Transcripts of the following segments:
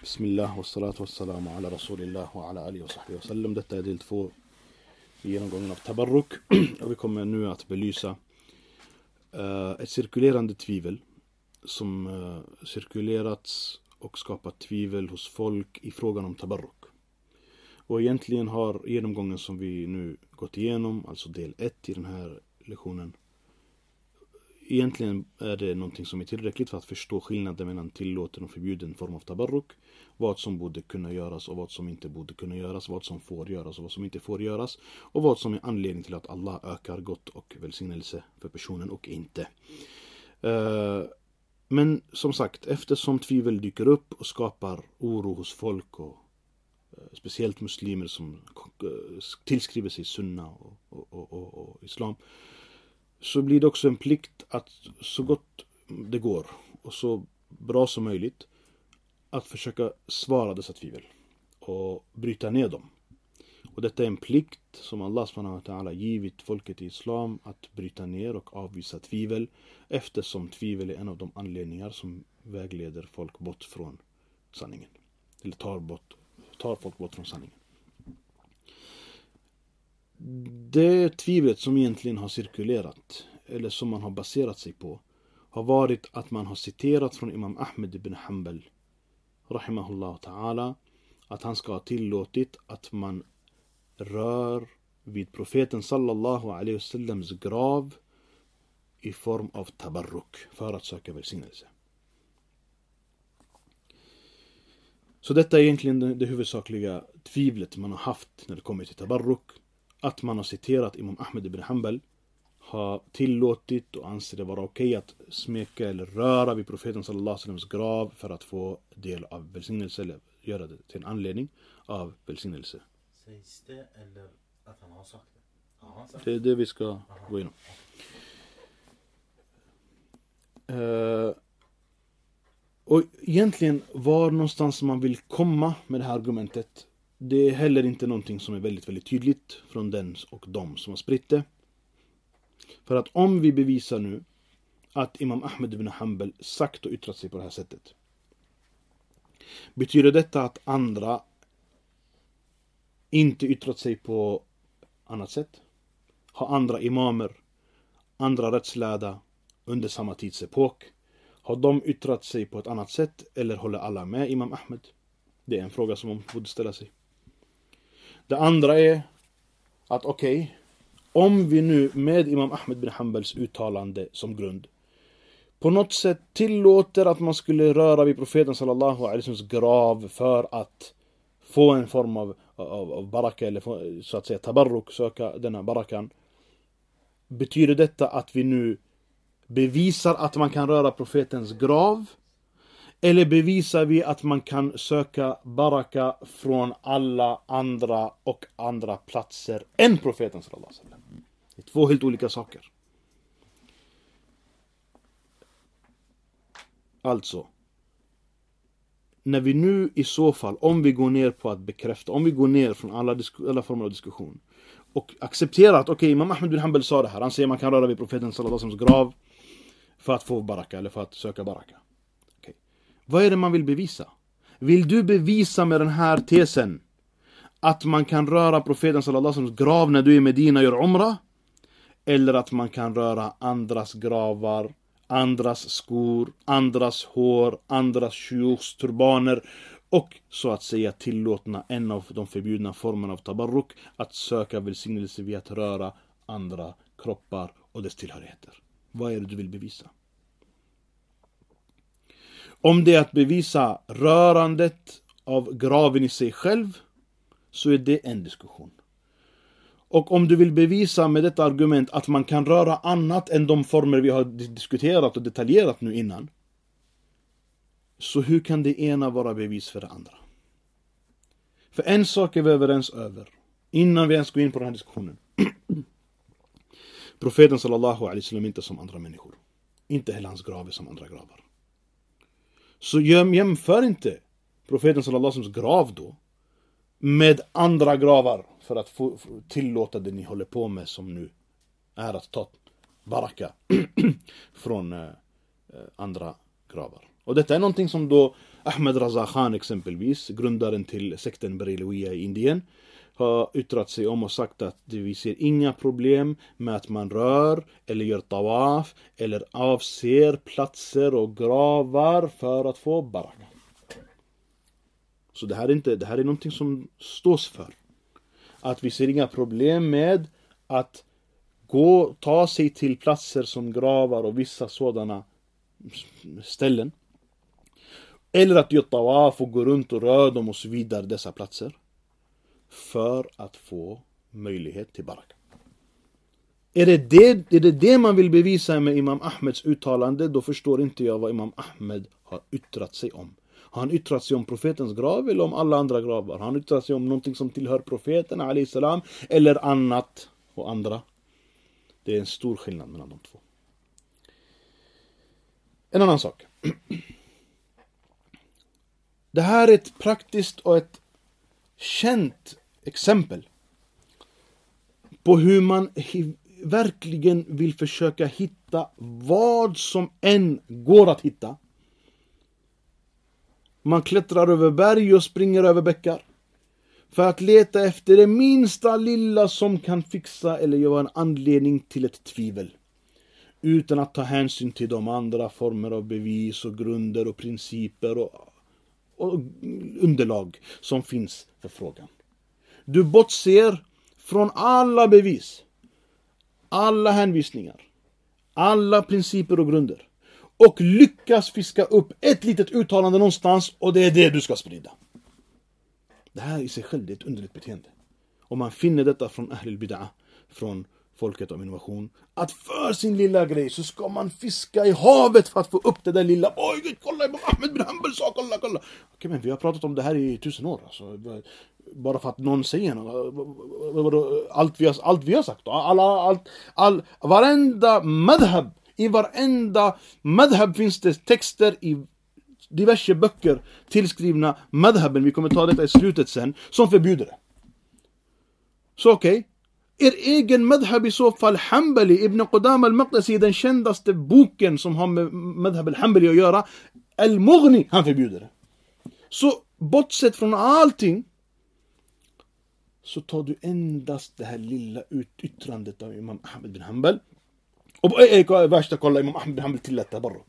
Bismillah wa salatu wa salamu ala rasulillah wa ala alihi wa sahbihi wa sallam. Detta är del 2 i genomgången av tabarruk. Och vi kommer nu att belysa ett cirkulerande tvivel som cirkulerats och skapat tvivel hos folk i frågan om tabarruk. Och egentligen har genomgången som vi nu gått igenom, alltså del 1 i den här lektionen, egentligen är det någonting som är tillräckligt för att förstå skillnaden mellan tillåten och förbjuden form av tabarruk, vad som borde kunna göras och vad som inte borde kunna göras, vad som får göras och vad som inte får göras, och vad som är anledning till att Allah ökar gott och välsignelse för personen och inte. Men som sagt, eftersom tvivel dyker upp och skapar oro hos folk och speciellt muslimer som tillskriver sig sunna och islam, så blir det också en plikt att så gott det går och så bra som möjligt att försöka svara dessa tvivel och bryta ner dem. Och detta är en plikt som Allah subhanahu wa ta'ala givit folket i islam, att bryta ner och avvisa tvivel, eftersom tvivel är en av de anledningar som vägleder folk bort från sanningen, eller tar folk bort från sanningen. Det tvivlet som egentligen har cirkulerat, eller som man har baserat sig på, har varit att man har citerat från Imam Ahmed ibn Hanbal rahimahullah ta'ala, att han ska ha tillåtit att man rör vid profeten sallallahu alaihi wasallams grav i form av tabarruk för att söka välsignelse. Så detta är egentligen det huvudsakliga tvivlet man har haft när det kommer till tabarruk, att man har citerat Imam Ahmed ibn Hanbal, har tillåtit och anser det vara okej att smeka eller röra vid profeten sallallahu alaihi wasallams grav för att få del av välsignelse, eller göra det till en anledning av välsignelse. Sägs det eller att han har sagt det? Det är det vi ska gå igenom. Och egentligen var någonstans man vill komma med det här argumentet, det är heller inte någonting som är väldigt, väldigt tydligt från den och de som har spritt det. För att om vi bevisar nu att Imam Ahmed ibn Hanbal sagt och yttrat sig på det här sättet, betyder detta att andra inte yttrat sig på annat sätt? Har andra imamer, andra rättslärda under samma tidsepok, har de yttrat sig på ett annat sätt, eller håller alla med Imam Ahmed? Det är en fråga som man borde ställa sig. Det andra är att om vi nu med Imam Ahmed bin Hanbals uttalande som grund på något sätt tillåter att man skulle röra vid profeten sallallahu alaihi wasallams grav för att få en form av baraka, eller så att säga tabarruk, söka denna barakan, betyder detta att vi nu bevisar att man kan röra profetens grav, eller bevisar vi att man kan söka baraka från alla andra platser än profeten sallallahu alaihi wasallam? Det är två helt olika saker. Alltså, när vi nu i så fall, om vi går ner på att bekräfta, om vi går ner från alla former av diskussion och accepterar att Imam Ahmed bin Hanbal sa det här, han säger man kan röra vid profeten sallallahu alaihi wasallams grav för att få baraka, eller för att söka baraka. Vad är det man vill bevisa? Vill du bevisa med den här tesen att man kan röra profeten sallallahu alaihi wasallams grav när du är i Medina och gör umra? Eller att man kan röra andras gravar, andras skor, andras hår, andras shuyukhs turbaner och så att säga tillåtna en av de förbjudna formerna av tabarruk, att söka välsignelse via att röra andra kroppar och dess tillhörigheter? Vad är det du vill bevisa? Om det är att bevisa rörandet av graven i sig själv, så är det en diskussion. Och om du vill bevisa med detta argument att man kan röra annat än de former vi har diskuterat och detaljerat nu innan, så hur kan det ena vara bevis för det andra? För en sak är vi överens över, innan vi ens går in på den här diskussionen. Profeten sallallahu alaihi wasallam är inte som andra människor. Inte heller hans grav är som andra gravar. Så jämför inte profeten sallallahu alaihi wasallams grav då med andra gravar för att få tillåta det ni håller på med, som nu är att ta baraka från andra gravar. Och detta är någonting som då Ahmed Raza Khan exempelvis, grundaren till sekten Barelwia i Indien, har yttrat sig om och sagt att vi ser inga problem med att man rör eller gör tawaf eller avser platser och gravar för att få baraka. Så det här är någonting som stås för. Att vi ser inga problem med att ta sig till platser som gravar och vissa sådana ställen. Eller att göra tawaf och gå runt och röra dem och så vidare, dessa platser. För att få möjlighet till baraka. Är det man vill bevisa med Imam Ahmeds uttalande, då förstår inte jag vad Imam Ahmed har yttrat sig om. Har han yttrat sig om profetens grav eller om alla andra gravar? Har han yttrat sig om någonting som tillhör profeten alayhi salam eller annat och andra? Det är en stor skillnad mellan de två. En annan sak. Det här är ett praktiskt och ett känt exempel på hur man verkligen vill försöka hitta vad som än går att hitta. Man klättrar över berg och springer över bäckar för att leta efter det minsta lilla som kan fixa eller göra en anledning till ett tvivel, utan att ta hänsyn till de andra former av bevis och grunder och principer och underlag som finns för frågan. Du bortser från alla bevis, alla hänvisningar, alla principer och grunder och lyckas fiska upp ett litet uttalande någonstans, och det är det du ska sprida. Det här i sig själv är ett underligt beteende. Och man finner detta från Ahlul Bid'ah, från folket om innovation, att för sin lilla grej så ska man fiska i havet för att få upp det där lilla. Oj, gud, kolla, Imam Ahmed bin Hanbal sa, kolla. Okej, men vi har pratat om det här i 1000 år. Alltså, bara för att någon säger något. Allt vi har sagt. Varenda madhab, i varenda madhab finns det texter i diverse böcker tillskrivna madhaben. Vi kommer ta detta i slutet sen, som förbjuder det. Så okej. Er egen madhab i så fall, Hanbali, Ibn Qudama al-Maqdisi, den kändaste boken som har med madhab al-Hanbali att göra, Al-Mughni, han förbjuder det. Så bortsett från allting så tar du endast det här lilla yttrandet av Imam Ahmed bin Hanbal. Och värsta, kolla, Imam Ahmed bin Hanbal tillät tabarruk.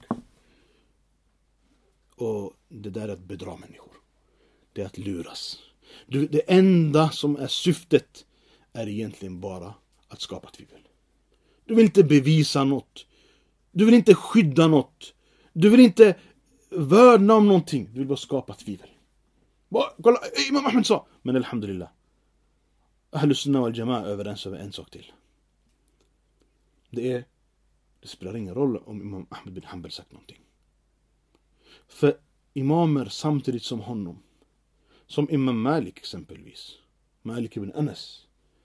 Och det där är att bedra människor. Det är att luras. Det enda som är syftet är egentligen bara att skapa tvivel. Du vill inte bevisa något. Du vill inte skydda något. Du vill inte värna om någonting. Du vill bara skapa tvivel. Kolla, Imam Ahmed sa. Men alhamdulillah, Ahlus Sunnah wal Jama'a överens över en sak till. Det spelar ingen roll om Imam Ahmed bin Hanbal sagt någonting. För imamer samtidigt som honom, som Imam Malik exempelvis, Malik ibn Anas,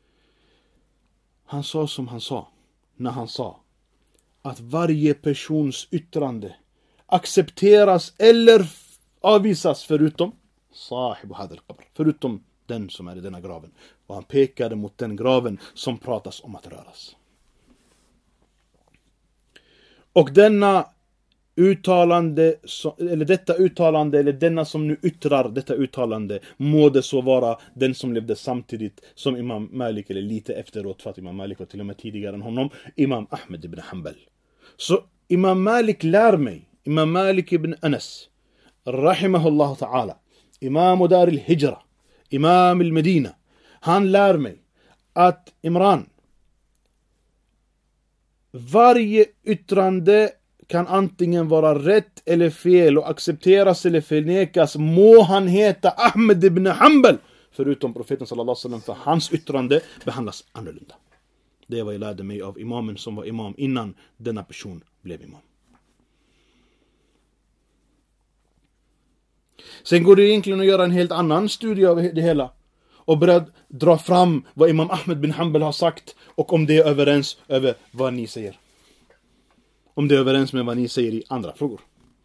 han sa som han sa när han sa att varje persons yttrande accepteras eller avvisas förutom sahib hadal qabr, förutom den som är i denna graven. Och han pekade mot den graven som pratas om att röras. Och denna uttalande, eller detta uttalande, eller denna som nu yttrar detta uttalande, må det så vara den som levde samtidigt som Imam Malik, eller lite efteråt, för att Imam Malik var till och med tidigare än honom, Imam Ahmed ibn Hanbal. Så Imam Malik lär mig, Imam Malik ibn Anas, rahimahullah ta'ala, Imam Dar al-Hijra, Imam al-Medina, han lär mig att Imran, varje yttrande kan antingen vara rätt eller fel och accepteras eller förnekas, må han heta Ahmed ibn Hanbal, förutom profeten sallallahu alaihi wasallam, för hans yttrande behandlas annorlunda. Det är vad jag lärde mig av imamen som var imam innan denna person blev imam. Sen går det egentligen att göra en helt annan studie av det hela och börja dra fram vad Imam Ahmed bin Hanbal har sagt och om det är överens över vad ni säger. Om det är överens med vad ni säger i andra frågor.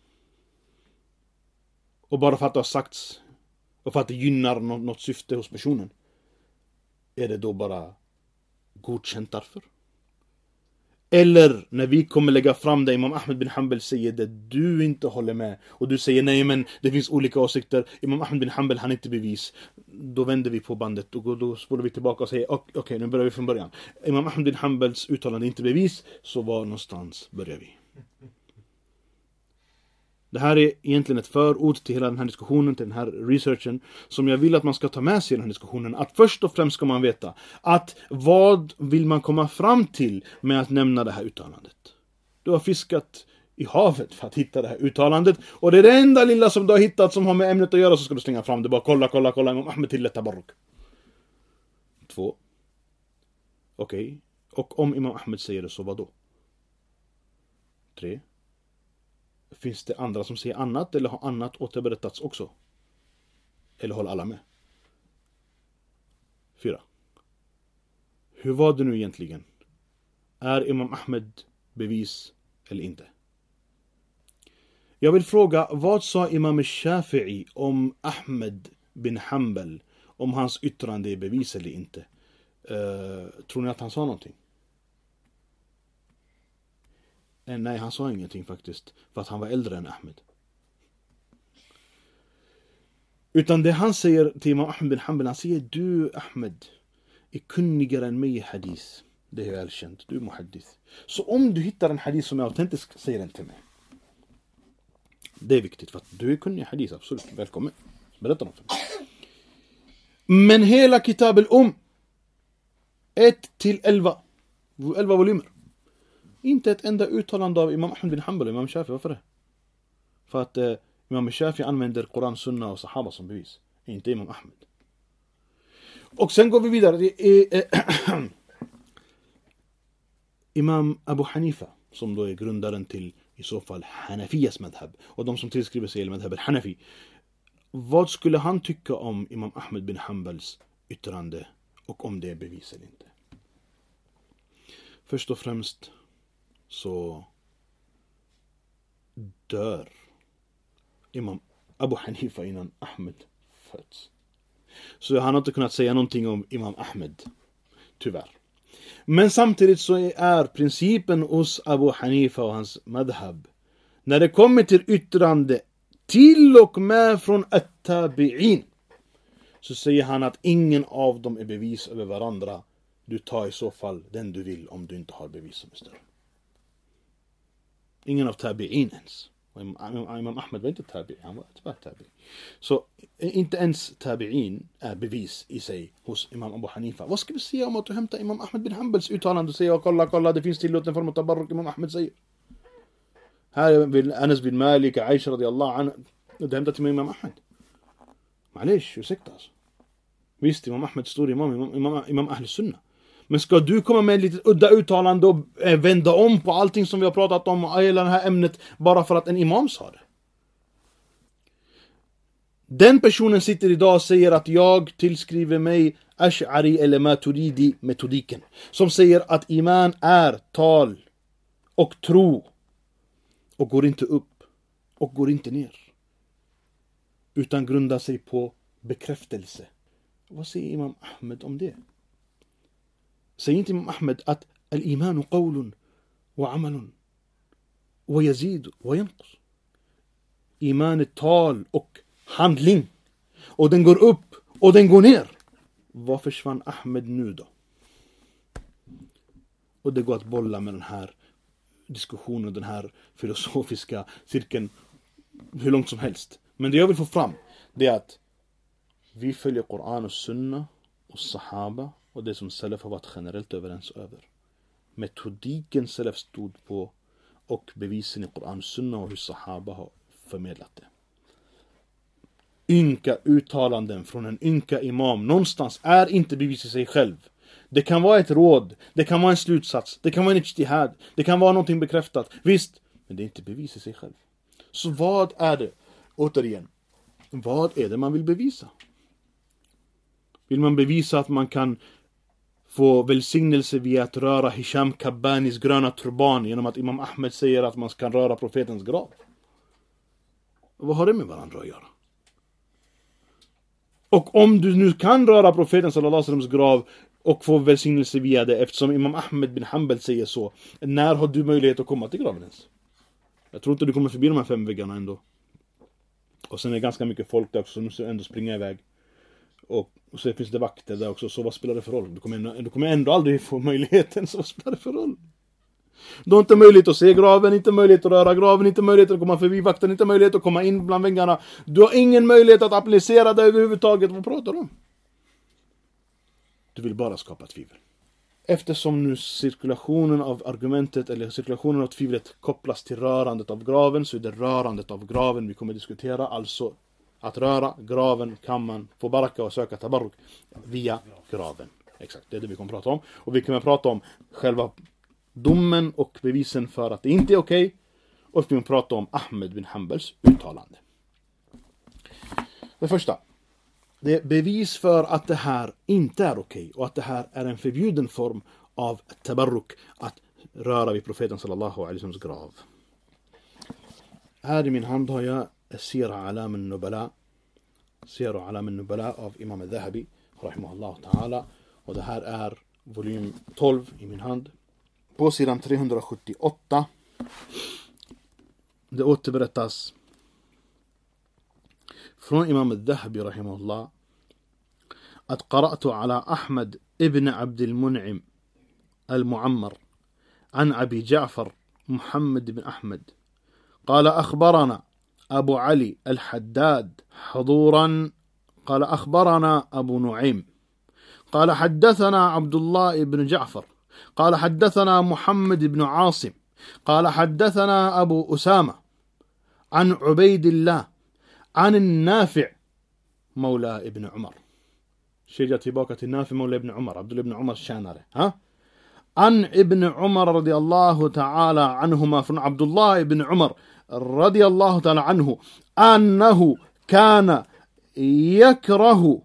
Och bara för att det har sagts och för att det gynnar något syfte hos personen, är det då bara godkänt därför? Eller när vi kommer lägga fram det, Imam Ahmed bin Hanbal säger det du inte håller med. Och du säger nej men det finns olika åsikter. Imam Ahmed bin Hanbal han är inte bevis. Då vänder vi på bandet och då spolar vi tillbaka och säger okej, nu börjar vi från början. Imam Ahmed bin Hanbals uttalande är inte bevis. Så var någonstans börjar vi? Det här är egentligen ett förord till hela den här diskussionen, till den här researchen, som jag vill att man ska ta med sig i den här diskussionen. Att först och främst ska man veta att vad vill man komma fram till med att nämna det här uttalandet. Du har fiskat i havet för att hitta det här uttalandet, och det är det enda lilla som du har hittat som har med ämnet att göra, så ska du slänga fram det. Bara kolla, Imam Ahmed till tabarruk. 2. Okej. Och om Imam Ahmed säger det, så vad då? 3. Finns det andra som säger annat, eller har annat återberättats också? Eller håller alla med? 4. Hur var det nu egentligen? Är Imam Ahmed bevis eller inte? Jag vill fråga, vad sa Imam Shafi'i om Ahmed bin Hanbal? Om hans yttrande är bevis eller inte? Tror ni att han sa någonting? Nej, han sa ingenting faktiskt. För att han var äldre än Ahmed. Utan det han säger till Imam Ahmed bin Hanbal, han säger du Ahmed är kunnigare än mig i hadith. Det är välkänt, du är muhaddith. Så om du hittar en hadith som är autentisk, säg den till mig. Det är viktigt för att du är kunnig i hadith, absolut. Välkommen. Berätta något för mig. Men hela kitab al-Um 1-11 volymer. Inte ett enda uttalande av Imam Ahmed bin Hanbal och Imam Shafi. Varför det? För att Imam Shafi använder Koran, Sunna och Sahaba som bevis. Inte Imam Ahmed. Och sen går vi vidare. Imam Abu Hanifa, som då är grundaren till i så fall Hanafiyas madhab. Och de som tillskriver sig madhab al-Hanafi. Vad skulle han tycka om Imam Ahmed bin Hanbals yttrande och om det är bevis eller inte? Först och främst så dör Imam Abu Hanifa innan Ahmed föds. Så han har inte kunnat säga någonting om Imam Ahmed, tyvärr. Men samtidigt så är principen hos Abu Hanifa och hans madhab, när det kommer till yttrande till och med från at-tabi'in, så säger han att ingen av dem är bevis över varandra. Du tar i så fall den du vill om du inte har bevis som är större. Ingen av tabi'in ens. Imam Ahmed var inte tabi'in, han var ett tabi'in. Så inte ens tabi'in är bevis i sig hos Imam Abu Hanifa. Vad ska vi säga om att du hämtar Imam Ahmed bin Hanbals uttalande och säger kolla, det finns tillåten form av tabarruk, Imam Ahmed säger. Här vill Anas bin Malik, Aisha radiyallahu anha, det hämtar till Imam Ahmed. Malish, ursäkta alltså. Visst, Imam Ahmed står imam Ahl Sunna. Men ska du komma med ett litet udda uttalande och vända om på allting som vi har pratat om i hela det här ämnet bara för att en imam sa det? Den personen sitter idag och säger att jag tillskriver mig Ash'ari eller Maturidi metodiken. Som säger att iman är tal och tro och går inte upp och går inte ner. Utan grundar sig på bekräftelse. Vad säger Imam Ahmed om det? Säger inte Imam Ahmed att al-imanu qawlun wa amalun wa yazid wa yanqus? Iman är tal och handling. Och den går upp och den går ner. Vad försvann Ahmed nu då? Och det går att bolla med den här diskussionen, den här filosofiska cirkeln hur långt som helst. Men det jag vill få fram, det är att vi följer Koran och Sunna och Sahaba och det som Salaf har varit generellt överens över. Metodiken Salaf stod på och bevisen i Koran och Sunna och hur Sahaba har förmedlat det. Ynka uttalanden från en ynka imam någonstans är inte bevis i sig själv. Det kan vara ett råd, det kan vara en slutsats, det kan vara en ijtihad, det kan vara någonting bekräftat. Visst, men det är inte bevis i sig själv. Så vad är det? Återigen, vad är det man vill bevisa? Vill man bevisa att man kan få välsignelse via att röra Hisham Kabbanis gröna turban genom att Imam Ahmed säger att man kan röra profetens grav? Vad har det med varandra att göra? Och om du nu kan röra profeten sallallahu alaihi wasallams grav och få välsignelse via det, eftersom Imam Ahmed bin Hanbal säger så. När har du möjlighet att komma till graven ens? Jag tror inte du kommer förbi de här 5 väggarna ändå. Och sen är det ganska mycket folk där också, så du måste ändå springa iväg. Och så finns det vakter där också, så vad spelar det för roll? Du kommer ändå aldrig få möjligheten, så vad spelar det för roll? Du har inte möjlighet att se graven, inte möjlighet att röra graven, inte möjlighet att komma förbi vakten, inte möjlighet att komma in bland väggarna. Du har ingen möjlighet att applicera det överhuvudtaget. Vad pratar du om? Du vill bara skapa tvivel. Eftersom nu cirkulationen av argumentet eller cirkulationen av tvivlet kopplas till rörandet av graven, så är det rörandet av graven vi kommer diskutera. Alltså att röra graven kan man få baraka och söka tabarruk via graven. Exakt, det är det vi kommer prata om. Och vi kommer prata om själva domen och bevisen för att det inte är okej. Och vi kommer prata om Ahmed bin Hanbals uttalande. Det första. Det är bevis för att det här inte är okej. Och att det här är en förbjuden form av tabarruk. Att röra vid profeten sallallahu alaihi wasallam grav. Här i min hand har jag Sira Alam al-Nubala. Sira Alam al-Nubala av Imam al-Dhahabi. Rahimahullah ta'ala. Och det här är volym 12 i min hand. På sidan 378. Det återberättas från Imam al-Dhahabi rahimahullah att qara'tu ala Ahmad ibn Abd al-Mun'im al-Mu'ammar an Abi Ja'far Muhammad ibn Ahmad قال أخبرنا أبو علي الحداد حضورا قال أخبرنا أبو نعيم قال حدثنا عبد الله بن جعفر قال حدثنا محمد بن عاصم قال حدثنا أبو أسامة عن عبيد الله عن النافع مولى ابن عمر. شيء تباكة النافع مولى ابن عمر عبد الله بن عمر الشانري عن ابن عمر رضي الله تعالى عنهما från عبد الله بن عمر رضي الله تعالى عنه أنه كان يكره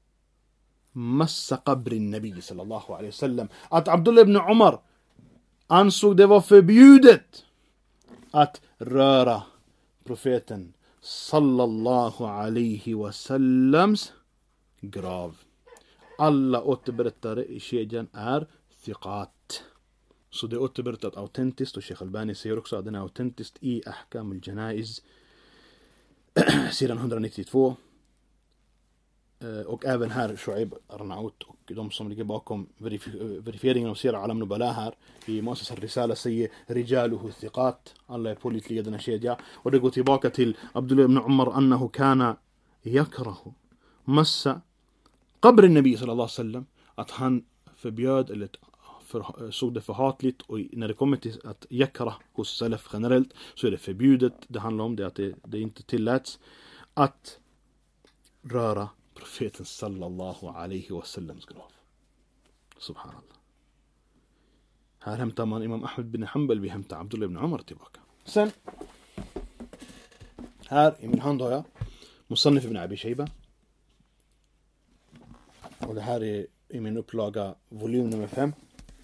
مس قبر النبي صلى الله عليه وسلم. Att Abdullah ibn Umar ansåg det var förbjudet att röra profeten sallallahu alaihi wasallams grav. Alla återberättare i kedjan är thiqat. Så det är återberättat autentiskt, och Sheikh Albani säger också att den är autentiskt i Ahkam al-Janaiz sidan 192. Och även här Shu'aib Arnaut och de som ligger bakom verifieringen av Sira Alam Nubala här i Muassas al-Risala säger Rijaluhu thiqat. Alla är pålitliga denna kedja. Och det går tillbaka till Abdullah ibn Umar annahu kana yakrahu massa qabr an-nabi sallallahu alaihi wasallam, att han förbjöd eller såg det för hatligt. Och när det kommer till att yakra hos salaf generellt, så är det förbjudet. Det handlar om det att det inte tilläts att röra profeten sallallahu alaihi wasallams grav. Subhanallah. Här hämtar man Imam Ahmed bin Hanbal, vi hämtar Abdullah ibn Umar tillbaka. Sen här i min hand har jag Musannif ibn Abi Shayba. Och det här är i min upplaga volym nummer 5.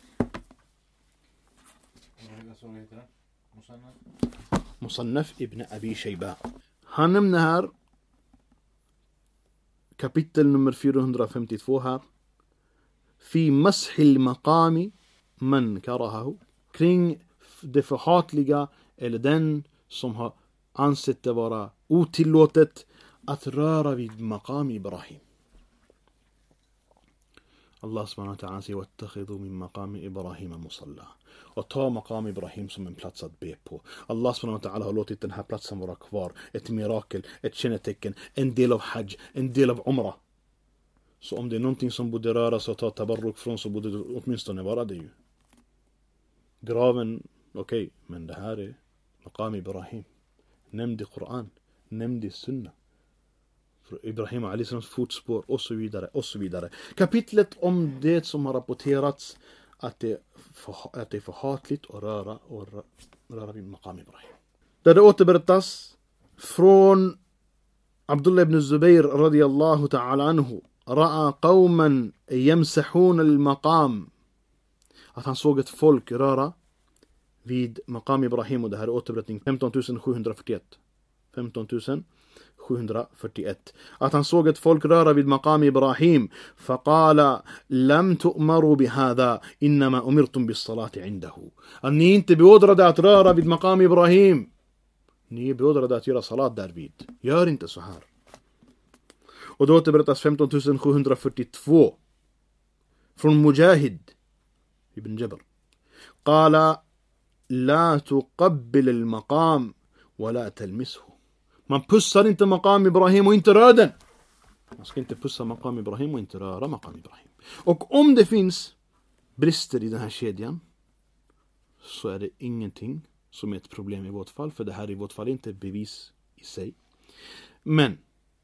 Musannif ibn Abi Shayba. Han nämner här kapitel nummer 452 här. Fi mashil maqami man karahahu. Kring det förhatliga eller den som har ansett det vara otillåtet att röra vid maqam Ibrahim. Allah subhanahu wa ta'ala säger wattakhidhu min maqami Ibrahim musalla. Och ta maqam Ibrahim som en plats att be på. Allah subhanahu wa ta'ala har låtit den här platsen vara kvar. Ett mirakel, ett kännetecken, en del av hajj, en del av umrah. Så om det är någonting som borde röras och ta tabarruk från, så borde det åtminstone vara det ju. Graven, okej, men det här är maqam Ibrahim. Nämnd i Koran, nämnd i Sunna. För Ibrahim a.s. fotspår och så vidare och så vidare. Kapitlet om det som har rapporterats att det är förhatligt att röra vid maqam Ibrahim. Där det återberättas från Abdullah ibn Zubayr radiyallahu ta'ala anhu ra'a qawman yamsahun al-maqam, att han såg ett folk röra vid maqam Ibrahim. Och det här är återberättning 15.741. 741. Att han såg ett folk röra vid maqam Ibrahim. فقال لم تؤمروا بهذا إنما أمرتم بالصلاة عنده. Att ni inte beordrade att röra vid maqam Ibrahim. Ni är beordrade att göra salat därvid. Gör inte så här. Och då återberättas 15742 från Mujahid ibn Jabr. قال لا تقبل المقام ولا تلمسه. Man pussar inte maqam Ibrahim och inte rör den. Man ska inte pussa maqam Ibrahim och inte röra maqam Ibrahim. Och om det finns brister i den här kedjan så är det ingenting som är ett problem i vårt fall. För det här i vårt fall är inte bevis i sig. Men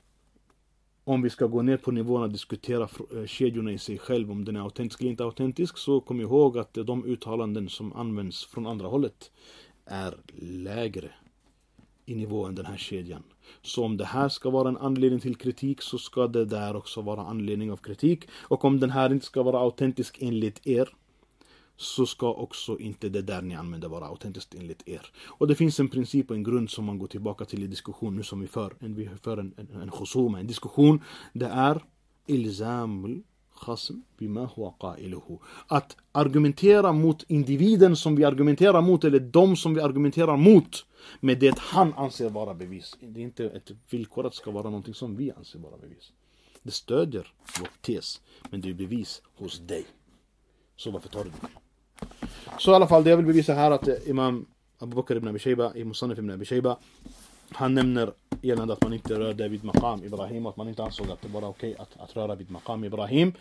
om vi ska gå ner på nivån och diskutera kedjorna i sig själv, om den är autentisk eller inte autentisk, så kom ihåg att de uttalanden som används från andra hållet är lägre i nivå än den här kedjan. Så om det här ska vara en anledning till kritik så ska det där också vara anledning av kritik. Och om den här inte ska vara autentisk enligt er så ska också inte det där ni använder vara autentiskt enligt er. Och det finns en princip och en grund som man går tillbaka till i diskussion nu som vi för. Vi för en khusuma, en diskussion. Det är ilzamul khasm bima huwa qailuhu. Att argumentera mot individen som vi argumenterar mot, eller de som vi argumenterar mot, med det han anser vara bevis. Det är inte ett villkor att det ska vara någonting som vi anser vara bevis. Det stödjer vår tes, men det är bevis hos dig. Så varför tar du det? Så i alla fall, det jag vill bevisa här att Imam Abu Bakr ibn Abi Shayba i Musannaf ibn Abi Shayba, han nämner gällande att man inte rörde vid maqam Ibrahim och att man inte ansåg att det var okej att röra vid maqam Ibrahim.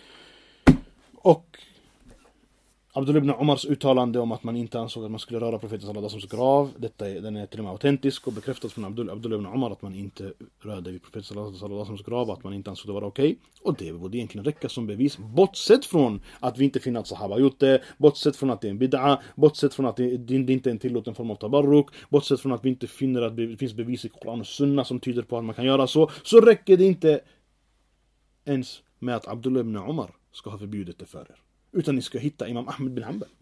Och Abdullah ibn Umars uttalande om att man inte ansåg att man skulle röra profeten sallallahu alaihi wasallam grav, den är till och med autentisk och bekräftas från Abdullah ibn Umar att man inte rörde vid profeten sallallahu alaihi wasallam grav, att man inte ansåg det vara okej. Och det borde egentligen räcka som bevis, bortsett från att vi inte finner att sahaba gjort det, bortsett från att det är en bid'a, bortsett från att det inte är en tillåten form av tabarruk, bortsett från att vi inte finner att det finns bevis i Koran och Sunna som tyder på att man kan göra så räcker det inte ens med att Abdullah ibn Umar ska ha förbjudit det för er. Utan ni ska hitta Imam Ahmed bin Hanbal.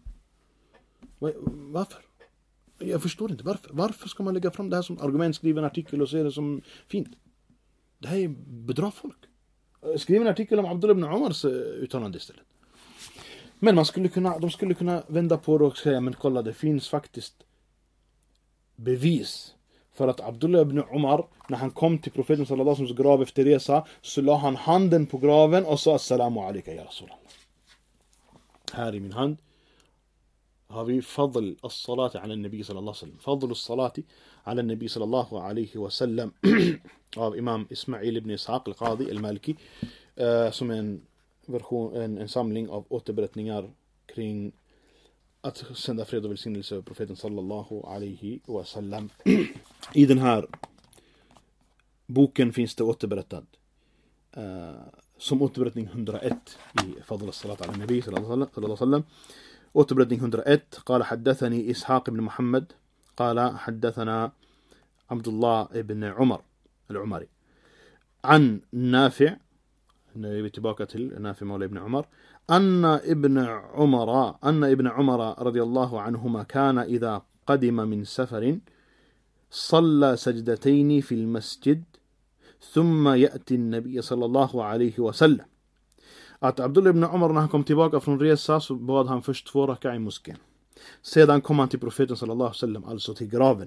Varför? Jag förstår inte varför. Varför ska man lägga fram det här som argument, skriva en artikel och se det som fint? Det här är bedra folk. Skriv en artikel om Abdullah ibn Umars uttalande istället. Men de skulle kunna vända på det och säga, men kolla, det finns faktiskt bevis för att Abdullah ibn Umar, när han kom till profeten sallallahu alaihi wasallam grav efter resa, så la han handen på graven och sa assalamu alaikum ya Rasulallah. Här i min hand har vi fadl as-salati ala nabi sallallahu alaihi wasallam. Fadl as-salati ala nabi sallallahu alaihi wasallam av Imam Ismail ibn Ishaq al-Qadi al-Maliki, som är en samling av återberättningar kring att sända fred och välsignelse över profeten sallallahu alaihi wasallam. I den här boken finns det återberättat som återberättning 101 i Fadl as-salat ala nabi sallallahu alaihi wasallam. återberättning 101. قال حدثني إسحاق بن محمد قال حدثنا عبد الله بن عمر العمري عن نافع، نبي تباكة نافع مولى ابن عمر، أن ابن عمر رضي الله عنهما كان إذا قدم من سفر صلى سجدتين في المسجد ثم يأتي النبي صلى الله عليه وسلم. Att Abdullah ibn Umar, när han kom tillbaka från resa, så bad han först 2 raka i moskén. Sedan kom han till profeten sallallahu alaihi wasallam, alltså till graven.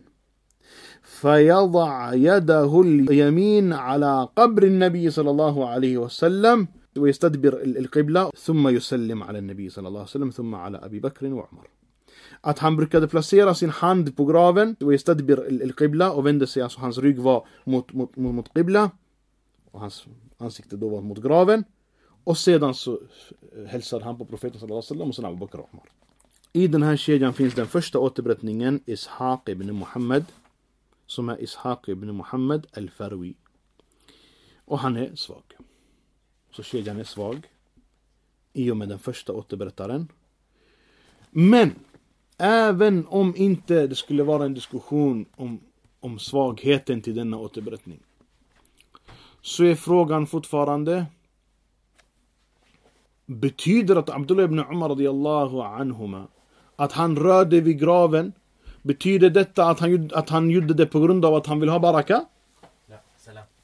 فيضع يده اليمين على قبر النبي صلى الله عليه وسلم ويستدبر القبلة ثم يسلم على النبي صلى الله عليه وسلم ثم على أبي بكر وعمر. Att han brukade placera sin hand på graven och يستدبر القبلة och vände sig, alltså hans rygg var mot qibla och hans ansikte då var mot graven. Och sedan så hälsade han på profeten sallallahu alaihi wasallam och sedan Abu Bakr och Umar. I den här kedjan finns den första återberättningen, Ishaq ibn Muhammad, som är Ishaq ibn Muhammad al-Farwi. Och han är svag. Så kedjan är svag i och med den första återberättaren. Men även om inte det skulle vara en diskussion om svagheten till denna återberättning, så är frågan fortfarande: betyder att Abdullah ibn Umar radiyallahu anhuma, att han rörde vid graven, betyder detta att han gjorde det på grund av att han vill ha baraka? Ja, salam.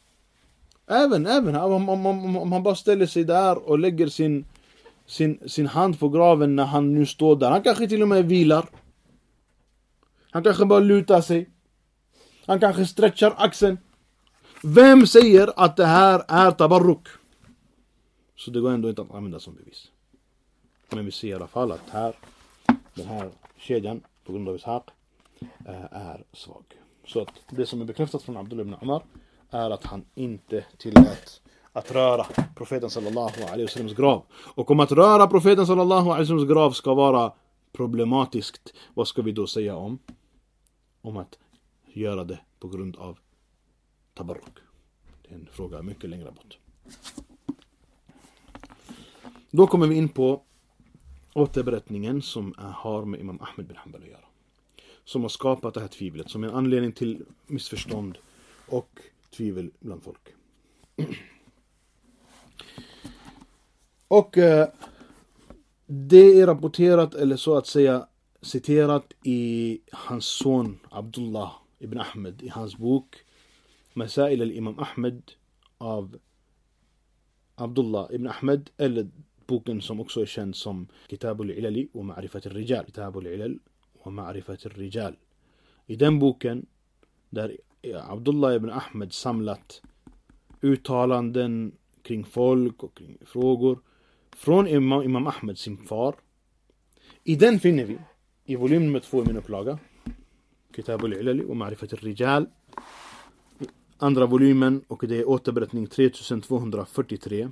Även om han bara ställer sig där och lägger sin hand på graven när han nu står där. Han kanske till och med vilar. Han kanske bara lutar sig. Han kanske stretchar axeln. Vem säger att det här är tabarruk? Så det går ändå inte att använda som bevis. Men vi ser i alla fall att den här kedjan på grund av ishaq är svag. Så att det som är bekräftat från Abdullah ibn Umar är att han inte tillät att röra profeten sallallahu alaihi wasallams grav. Och om att röra profeten sallallahu alaihi wasallams grav ska vara problematiskt, vad ska vi då säga om att göra det på grund av tabarruk? Det är en fråga mycket längre bort. Då kommer vi in på återberättningen som har med Imam Ahmed bin Hanbal att göra. Som har skapat det här tvivlet, som är en anledning till missförstånd och tvivel bland folk. Och det är rapporterat, eller så att säga citerat i hans son Abdullah ibn Ahmed i hans bok Masail al-Imam Ahmed av Abdullah ibn Ahmed, eller boken som också är känd som Kitab al-Ilal wa Ma'rifat al-Rijal. Kitab al-Ilal wa Ma'rifat al-Rijal. I den boken där Abdullah ibn Ahmed samlat uttalanden kring folk och kring frågor från Imam Ahmed, sin far. I den finner vi i volym nummer 2 i min upplaga Kitab al-Ilal wa Ma'rifat al-Rijal, andra volymen, och det är återberättning 3243.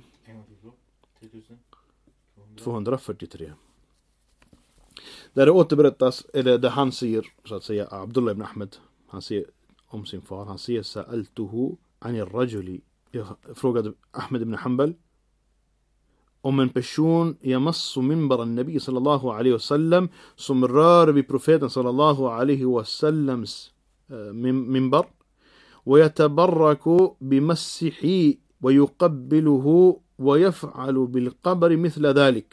243. Där det återberättas, eller där han säger, så att säga, Abdullah ibn Ahmed, han säger om sin far, han säger sa'altuhu anir rajuli, jag frågade Ahmed ibn Hanbal om en person yamassu minbar an-nabi sallallahu alaihi wasallam, som rör vid profeten sallallahu alaihi wasallams minbar, och yatabarraku bimassihi wa yuqabbiluhu wa yaf'alu bil qabri mithla dhalik.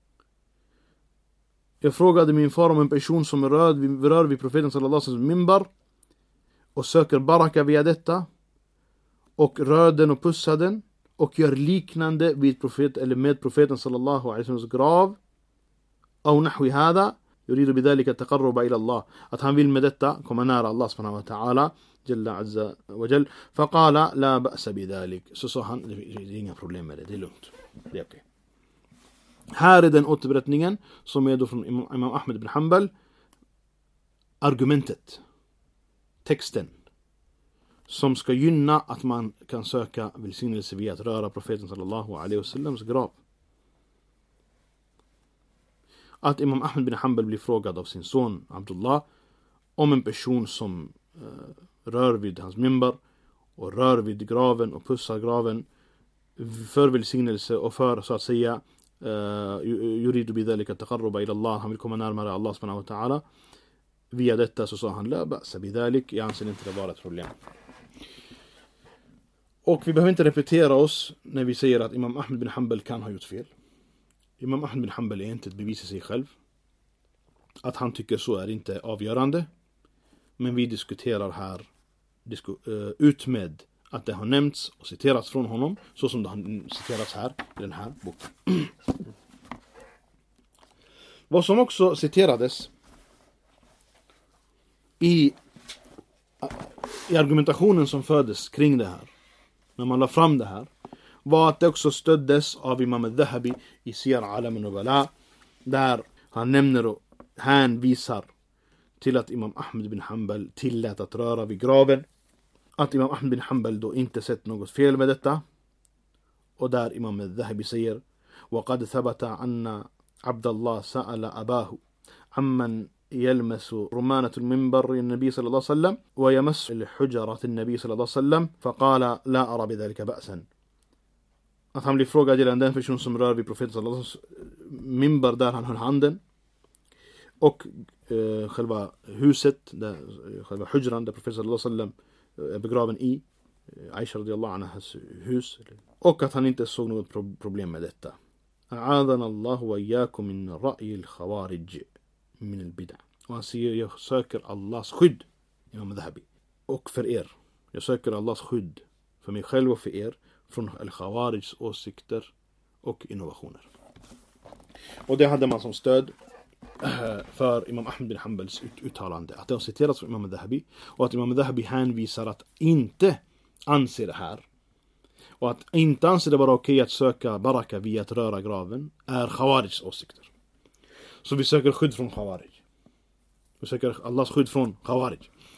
Jag frågade min far om en person som rör vid profeten sallallahu alaihi wasallam minbar och söker baraka via detta och rör den och pussar den och gör liknande vid eller med profeten sallallahu alaihi wasallam grav, او نحو هذا يريد بذلك التقرب الى الله, att han vill med detta komma nära Allah subhanahu wa ta'ala jalla azza wa jall. فقال لا بأس بذلك, så sa han, det är inga problem med det, det är lugnt, det är okej. Här är den återberättningen som är då från Imam Ahmed bin Hanbal, argumentet, texten som ska gynna att man kan söka välsignelse via att röra profeten sallallahu alaihi wasallams grav. Att Imam Ahmed bin Hanbal blir frågad av sin son Abdullah om en person som rör vid hans minbar och rör vid graven och pussar graven för välsignelse och för, så att säga, yuridu bidhalika taqarruba ila Allah, han vill komma närmare Allah subhanahu wa ta'ala via detta, så sa han la ba'sa bidhalik, jag anser inte det vara ett problem. Och vi behöver inte repetera oss när vi säger att Imam Ahmed bin Hanbal kan ha gjort fel. Imam Ahmed bin Hanbal är inte ett bevis i sig själv. Att han tycker så är inte avgörande. Men vi diskuterar här ut med att det har nämnts och citerats från honom, så som det har citerats här i den här boken. Vad som också citerades i argumentationen som fördes kring det här, när man la fram det här, var att det också stöddes av Imam al-Dhahabi i Siyar Alam al-Nubala, där han nämner och hänvisar till att Imam Ahmed bin Hanbal tillät att röra vid graven, att Imam Ahmed bin Hanbal då inte sett något fel med detta, och där Imam al-Dhahabi säger وَقَدْ ثَبَتَ عَنَّ عبد الله سأل أباه عمن يلمس رمانة المنبر النبي صلى الله عليه وسلم ويمس الحجرة النبي صلى الله عليه وسلم فقال لا أرى بذلك بأسا. Att han blir frågad gällande den person som rör vid profeten sallallahu alaihi wasallam minbar där han höll handen, och själva huset, där, själva hujran där profeten sallallahu alaihi wasallam är begraven i, Aisha radiyallahu anhas hus, och att han inte såg något problem med detta. أعاذنا الله وإياكم من رأي الخوارج من البدع. Och han säger, jag söker Allahs skydd, Imam Dhahabi, och för er. Jag söker Allahs skydd för mig själv och för er från al-Khawarijs åsikter och innovationer. Och det hade man som stöd för Imam Ahmed bin Hanbals uttalande. Att det har citerats från Imam al-Dhahabi. Och att Imam al-Dhahabi hänvisar att inte anse det här. Och att inte anse det vara okej att söka baraka via att röra graven är Khawarijs åsikter. Så vi söker skydd från Khawarij. Vi söker Allahs skydd från Khawarij.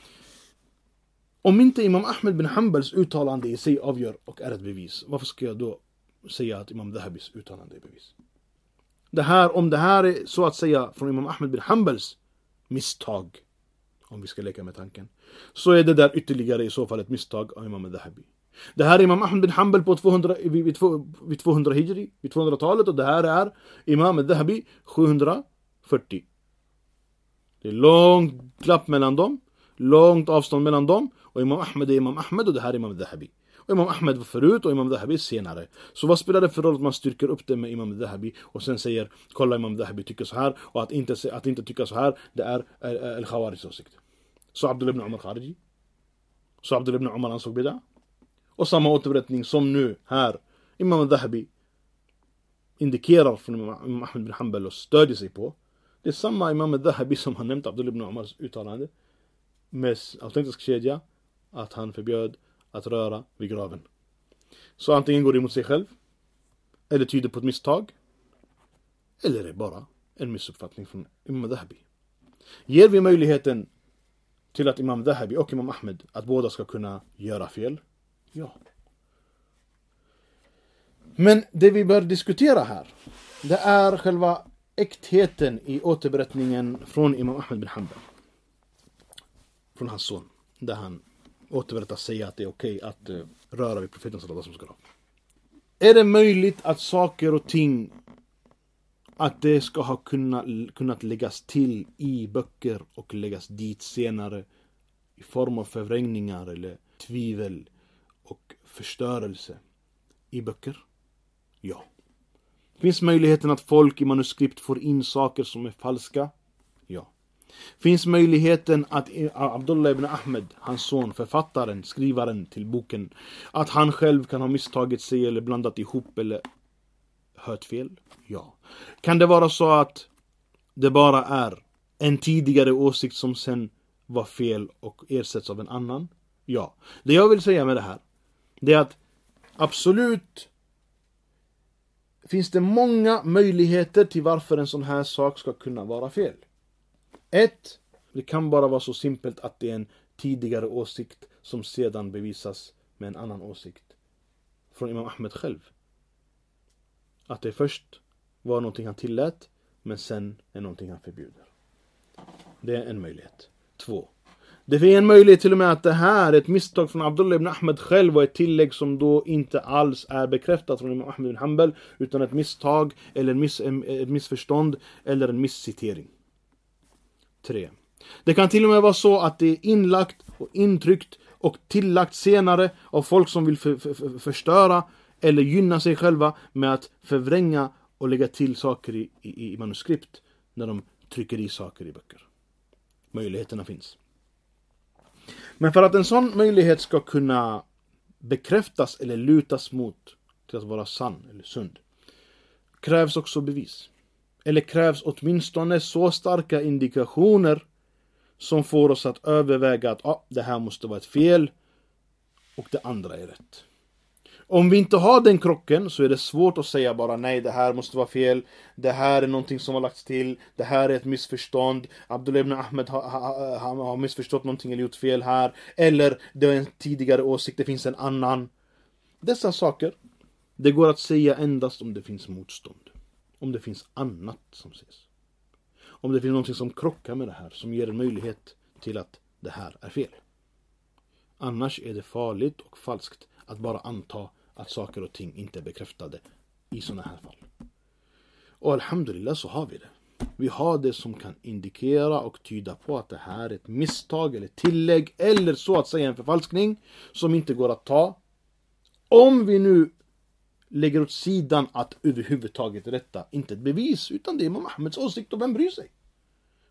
Om inte Imam Ahmed bin Hanbals uttalande i sig avgör och är ett bevis, varför ska jag då säga att Imam Dhahabis uttalande är bevis? Om det här är så att säga från Imam Ahmed bin Hanbals misstag, om vi ska leka med tanken, så är det där ytterligare i så fall ett misstag av Imam Dhahabi. Det här är Imam Ahmed bin Hanbal på 200 hijri, vid 200-talet, och det här är Imam Dhahabi 740. Det är långt glapp mellan dem, långt avstånd mellan dem, och Imam Ahmed är Imam Ahmed och det här är Imam Dhahabi. Och Imam Ahmed var förut och Imam Dhahabi senare. Så vad spelar det för roll att man styrker upp det med Imam Dhahabi och sen säger, kolla Imam Dhahabi tycker så här, och att inte tycka så här, det är al-Khawarijs åsikt. Så Abdullah ibn Umar Khariji. Så Abdullah ibn Umar ansåg bid'a. Och samma återberättning som nu här Imam Dhahabi indikerar från Imam Ahmed bin Hanbal och stödjer sig på. Det är samma Imam Dhahabi som har nämnt Abdullah ibn Umars uttalande med autentisk kedja att han förbjöd att röra vid graven. Så antingen går det emot sig själv, eller tyder på ett misstag, eller är det bara en missuppfattning från Imam Dhahabi. Ger vi möjligheten till att Imam Dhahabi och Imam Ahmed att båda ska kunna göra fel? Ja. Men det vi bör diskutera här, det är själva äktheten i återberättningen från Imam Ahmed bin Hanbal. Från hans son, där han återberättar säga att det är okej att röra vid profeten sallallahu alaihi wasallam. Är det möjligt att saker och ting, att det ska ha kunnat läggas till i böcker och läggas dit senare i form av förvrängningar eller tvivel och förstörelse i böcker? Ja. Finns möjligheten att folk i manuskript får in saker som är falska? Ja. Finns möjligheten att Abdullah ibn Ahmed, hans son, författaren, skrivaren till boken, att han själv kan ha misstagit sig eller blandat ihop eller hört fel? Ja. Kan det vara så att det bara är en tidigare åsikt som sen var fel och ersätts av en annan? Ja. Det jag vill säga med det här, det är att absolut finns det många möjligheter till varför en sån här sak ska kunna vara fel. Det kan bara vara så simpelt att det är en tidigare åsikt som sedan bevisas med en annan åsikt från Imam Ahmed själv. Att det först var någonting han tillät, men sen är någonting han förbjuder. Det är en möjlighet. 2. Det är en möjlighet till och med att det här är ett misstag från Abdullah ibn Ahmed själv och ett tillägg som då inte alls är bekräftat från Imam Ahmed bin Hanbal, utan ett misstag eller ett missförstånd eller en misscitering. 3. Det kan till och med vara så att det är inlagt och intryckt och tillagt senare av folk som vill förstöra eller gynna sig själva med att förvränga och lägga till saker i manuskript när de trycker i saker i böcker. Möjligheterna finns. Men för att en sån möjlighet ska kunna bekräftas eller lutas mot till att vara sann eller sund, krävs också bevis. Eller krävs åtminstone så starka indikationer som får oss att överväga att det här måste vara ett fel och det andra är rätt. Om vi inte har den krocken så är det svårt att säga bara nej, det här måste vara fel, det här är någonting som har lagts till, det här är ett missförstånd, Abdullah ibn Ahmed har missförstått någonting eller gjort fel här, eller det är en tidigare åsikt, det finns en annan. Dessa saker, det går att säga endast om det finns motstånd, om det finns annat som ses, om det finns någonting som krockar med det här, som ger en möjlighet till att det här är fel. Annars är det farligt och falskt att bara anta att saker och ting inte är bekräftade i sådana här fall. Och alhamdulillah så har vi det. Vi har det som kan indikera och tyda på att det här är ett misstag eller tillägg eller så att säga en förfalskning som inte går att ta. Om vi nu lägger åt sidan att överhuvudtaget rätta inte ett bevis, utan det är Imam Ahmeds åsikt och vem bryr sig?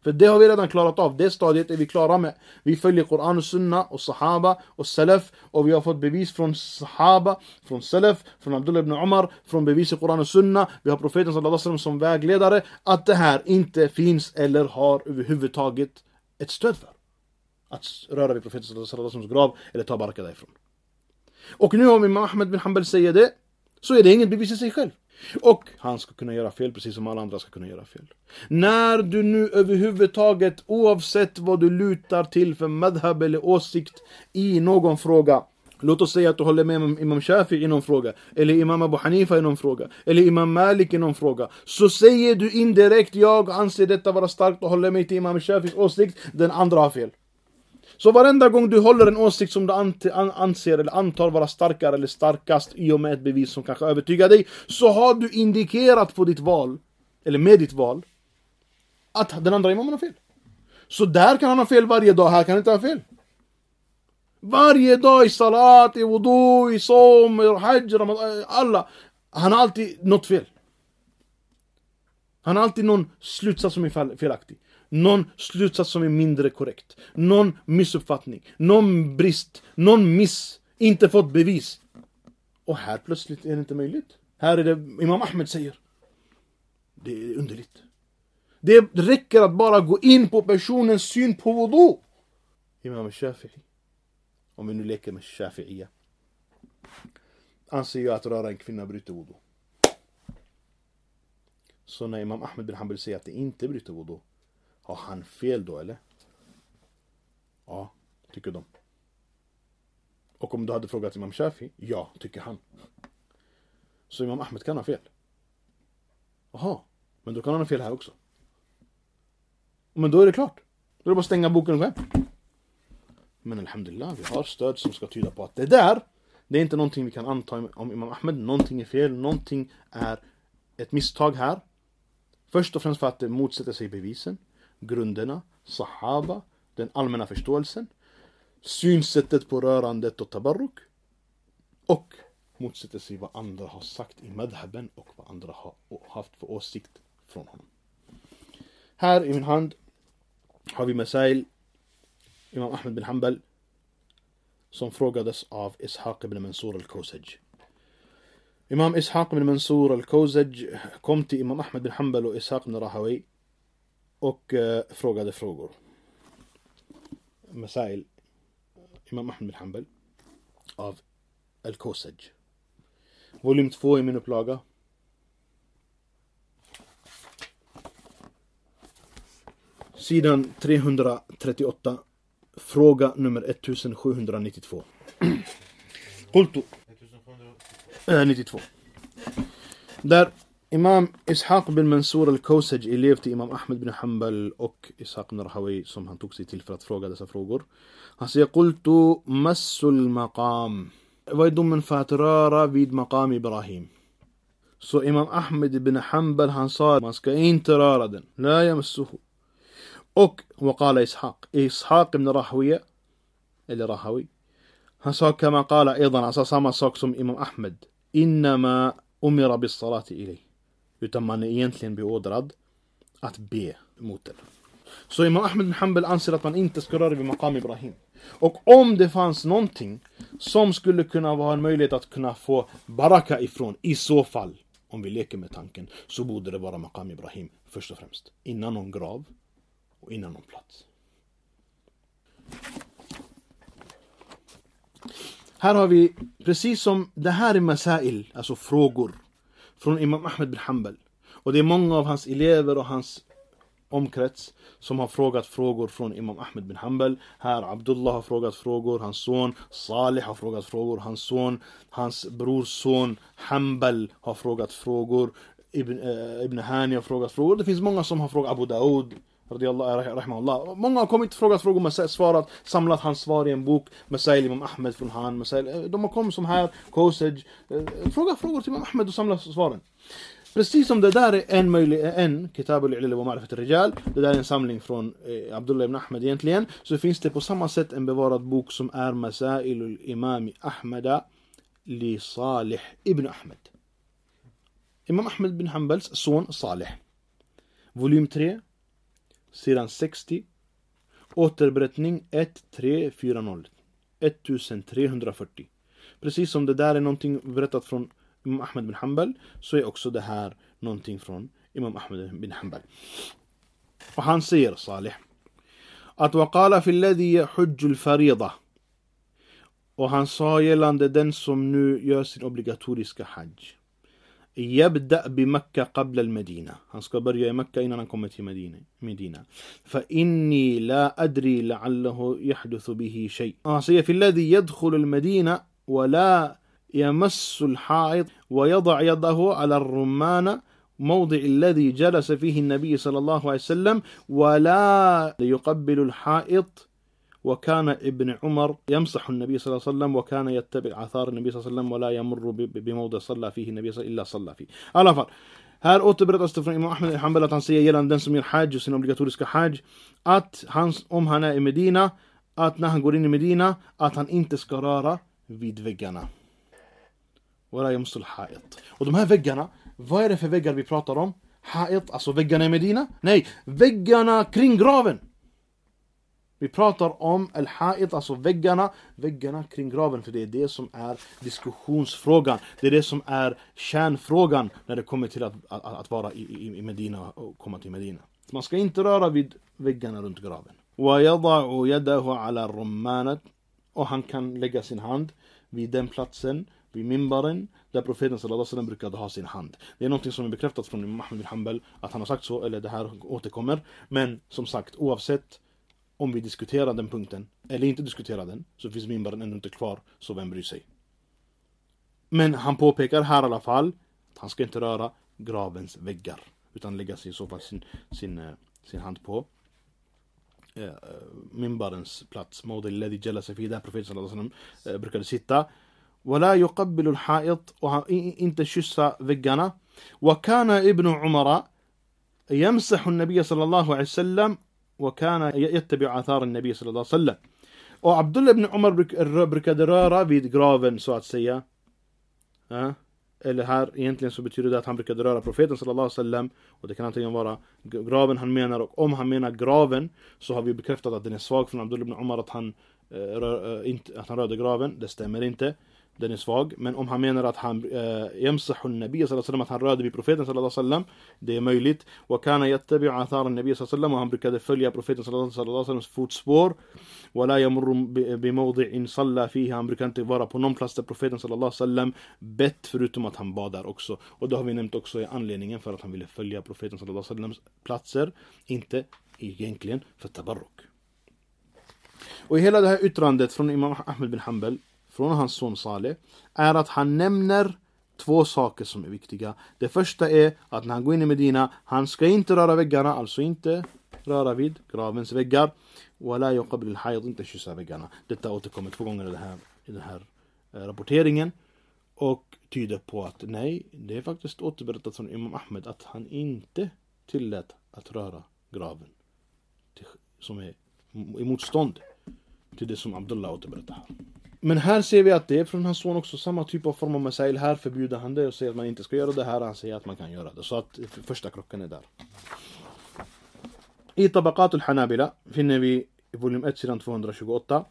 För det har vi redan klarat av. Det stadiet är vi klara med. Vi följer Koran och Sunna och Sahaba och Salaf. Och vi har fått bevis från Sahaba, från Salaf, från Abdullah ibn Umar, från bevis i Koran och Sunna. Vi har profeten sallallahu alaihi wasallam som vägledare. Att det här inte finns eller har överhuvudtaget ett stöd för. Att röra vid profeten sallallahu alaihi wasallams grav eller ta baraka därifrån. Och nu om Imam Ahmed bin Hanbal säger det, så är det inget bevis i sig själv. Och han ska kunna göra fel precis som alla andra ska kunna göra fel. När du nu överhuvudtaget, oavsett vad du lutar till för madhab eller åsikt i någon fråga, låt oss säga att du håller med Imam Shafi i någon fråga, eller Imam Abu Hanifa i någon fråga, eller Imam Malik i någon fråga, så säger du indirekt: jag anser detta vara starkt och håller mig till Imam Shafis åsikt, den andra har fel. Så varenda gång du håller en åsikt som du anser eller antar vara starkare eller starkast i och med ett bevis som kanske övertygar dig, så har du indikerat på ditt val, eller med ditt val, att den andra imamen har fel. Så där kan han ha fel varje dag, här kan han inte ha fel. Varje dag i salat, i wudu, i som, i hajj, alla. Han har alltid något fel. Han har alltid någon slutsats som är felaktig. Någon slutsats som är mindre korrekt. Någon missuppfattning. Någon brist. Någon miss. Inte fått bevis. Och här plötsligt är det inte möjligt. Här är det Imam Ahmed säger. Det är underligt. Det räcker att bara gå in på personens syn på wudu. Imam Shafi'i, om vi nu leker med Shafi'iyya, anser jag att röra en kvinna bryter wudu. Så när Imam Ahmed bin Hanbal säger att det inte bryter wudu, har han fel då, eller? Ja, tycker de. Och om du hade frågat Imam Shafi, ja, tycker han. Så Imam Ahmed kan ha fel. Jaha, men då kan han ha fel här också. Men då är det klart. Då är det bara att stänga boken själv. Men alhamdulillah, vi har stöd som ska tyda på att det där, det är inte någonting vi kan anta om Imam Ahmed. Någonting är fel, någonting är ett misstag här. Först och främst för att det motsätter sig bevisen, grunderna, sahaba, den allmänna förståelsen, synsättet på rörandet och tabarruk, och motsätter sig vad andra har sagt i madhaben och vad andra har haft för åsikt från honom. Här i min hand har vi Masail Imam Ahmed bin Hanbal som frågades av Ishaq ibn Mansur al-Kawsaj. Imam Ishaq ibn Mansur al-Kawsaj kom till Imam Ahmed bin Hanbal och Ishaq ibn Rahawi och frågade frågor. Masail Imam Ahmed bin Hanbal av al-Kawsaj. Volym 2 i min upplaga. Sidan 338. Fråga nummer 1792. Qultu 92. Där Imam Ishaq bin Mansur al-Kawsaj, elev till Imam Ahmed bin Hanbal och Ishaq bin Rahawi, som han tog sig till för att fråga dessa frågor. Han säger: Qultu massul maqam. Vad är domen för att röra vid maqam Ibrahim? Så Imam Ahmed bin Hanbal, han sa: man ska inte röra den. La yamassuhu. Och وقال إسحاق ibn Rahawi, eller Rahawi, han sa كما قال أيضا, han sa samma sak som Imam Ahmed: إنما أمر بالصلاة إليه, utan man är egentligen beordrad att be mot den. Så Imam Ahmed bin Hanbal anser att man inte ska röra vid maqam Ibrahim. Och om det fanns någonting som skulle kunna vara en möjlighet att kunna få baraka ifrån, i så fall, om vi leker med tanken, så borde det vara maqam Ibrahim först och främst, innan någon grav och innan någon plats. Här har vi, precis som det här är masail, alltså frågor från Imam Ahmed bin Hanbal. Och det är många av hans elever och hans omkrets som har frågat frågor från Imam Ahmed bin Hanbal. Här Abdullah har frågat frågor, hans son Salih har frågat frågor, hans son, hans brorson Hanbal har frågat frågor, Ibn Hani har frågat frågor. Det finns många som har frågat, Abu Daud rahimahullah. Många har kommit och frågat frågor, svarat, samlat hans svar i en bok, Masail Imam Ahmed från han, Masail. De har kommit som här, Kawsaj, fråga frågor till Imam Ahmed och samla svaren. Precis som det där är en Kitab al-Ilal wa Ma'rifat al-Rijal, det där är en samling från Abdullah ibn Ahmed egentligen, så finns det på samma sätt en bevarad bok som är Masail al-Imam Ahmeda li Salih ibn Ahmed. Imam Ahmed bin Hanbals son Salih. Volym 3, sidan 60, återberättning 1340, 1340. Precis som det där är någonting berättat från Imam Ahmed bin Hanbal, så är också det här någonting från Imam Ahmed bin Hanbal. Och han säger, Salih, att وقال في الذي يحج الفريضة, och han sa gällande den som nu gör sin obligatoriska hajj, يبدأ بمكة قبل المدينة, han ska börja i Mekka innan han kommer till Medina. فإني لا أدري لعله يحدث به شيء. Han säger في الذي يدخل المدينة ولا يمس الحائط ويضع يده على الرمان موضع الذي جلس فيه النبي صلى الله عليه وسلم ولا يقبل الحائط. وكان ابن عمر يمسح النبي صلى الله عليه وسلم وكان يتبع آثار النبي صلى الله عليه وسلم ولا يمر بموضع صلى فيه النبي صلى الله عليه وسلم إلا صلى فيه. I alla fall, här återberättas det från Imam Ahmed bin Hanbal att han säger gällande den som gör hajj och sin obligatoriska hajj, att om han är i Medina, att när han går in i Medina, att han inte ska röra vid väggarna. ولا يمس الحائط. Och de här väggarna, vad är det för väggar vi pratar om? Ha'it, alltså väggarna i Medina? Nej, väggarna kring graven. Vi pratar om al-ha'it, alltså väggarna kring graven, för det är det som är diskussionsfrågan. Det är det som är kärnfrågan när det kommer till att vara i Medina och komma till Medina. Man ska inte röra vid väggarna runt graven. وَيَضَعُ يَدَهُ عَلَى الرُّمَّانَةِ, och han kan lägga sin hand vid den platsen, vid minbaren, där profeten sallallahu alaihi wasallam brukade ha sin hand. Det är något som är bekräftat från Imam Ahmed bin Hanbal, att han har sagt så, eller det här återkommer. Men som sagt, oavsett om vi diskuterar den punkten eller inte diskuterar den, så finns minbaren ännu inte kvar, så vem bryr sig? Men han påpekar här i alla fall att han ska inte röra gravens väggar, utan lägga sig i så fall sin hand på minbarens plats, موضع الذي جلس فيه, där profeten sallallahu alaihi wasallam brukade sitta. ولا يقبل الحائط, och han inte kyssa väggarna. وكان ابن عمر يمسح النبي صلى الله عليه وسلم وكان يتبع آثار النبي صلى الله عليه وسلم. Och Abdullah ibn Umar brukade röra vid graven, så att säga. Eller här egentligen så betyder det att han brukade röra profeten sallallahu alaihi wasallam, och det kan antingen vara graven han menar, och om han menar graven så har vi bekräftat att den är svag från Abdullah ibn Umar, att han rörde graven. Det stämmer inte, den är svag. Men om han menar att han yamsahu an-nabiy sallallahu alaihi wasallam, att han rörde vid profeten sallallahu alaihi wasallam, det är möjligt. Och kana yattabi'u athar an-nabiy sallallahu alaihi wasallam, och han brukade följa profeten sallallahu alaihi wasallams fotspår. Wala yamurru bi mawdi'in salla fihi, han brukade inte vara på någon plats där profeten sallallahu alaihi wasallam bett, förutom att han bad där också. Och det har vi nämnt också i anledningen för att han ville följa profeten sallallahu alaihi wasallams platser, inte egentligen för tabarruk. Och i hela det här yttrandet från Imam Ahmed bin Hanbal, från hans son Saleh, är att han nämner två saker som är viktiga. Det första är att när han går in i Medina, han ska inte röra väggarna, alltså inte röra vid gravens väggar. ولا يقبل الحائط, inte kyssa väggarna. Detta återkommer 2 gånger i den här rapporteringen, och tyder på att nej, det är faktiskt återberättat från Imam Ahmed att han inte tillät att röra graven, som är i motstånd till det som Abdullah återberättar här. Men här ser vi att det är från hans son också samma typ av form av masail. Här förbjuder han det och säger att man inte ska göra det. Här han säger att man kan göra det. Så att första krocken är där. I Tabaqat al-Hanabila finner vi i volym 1 sidan 228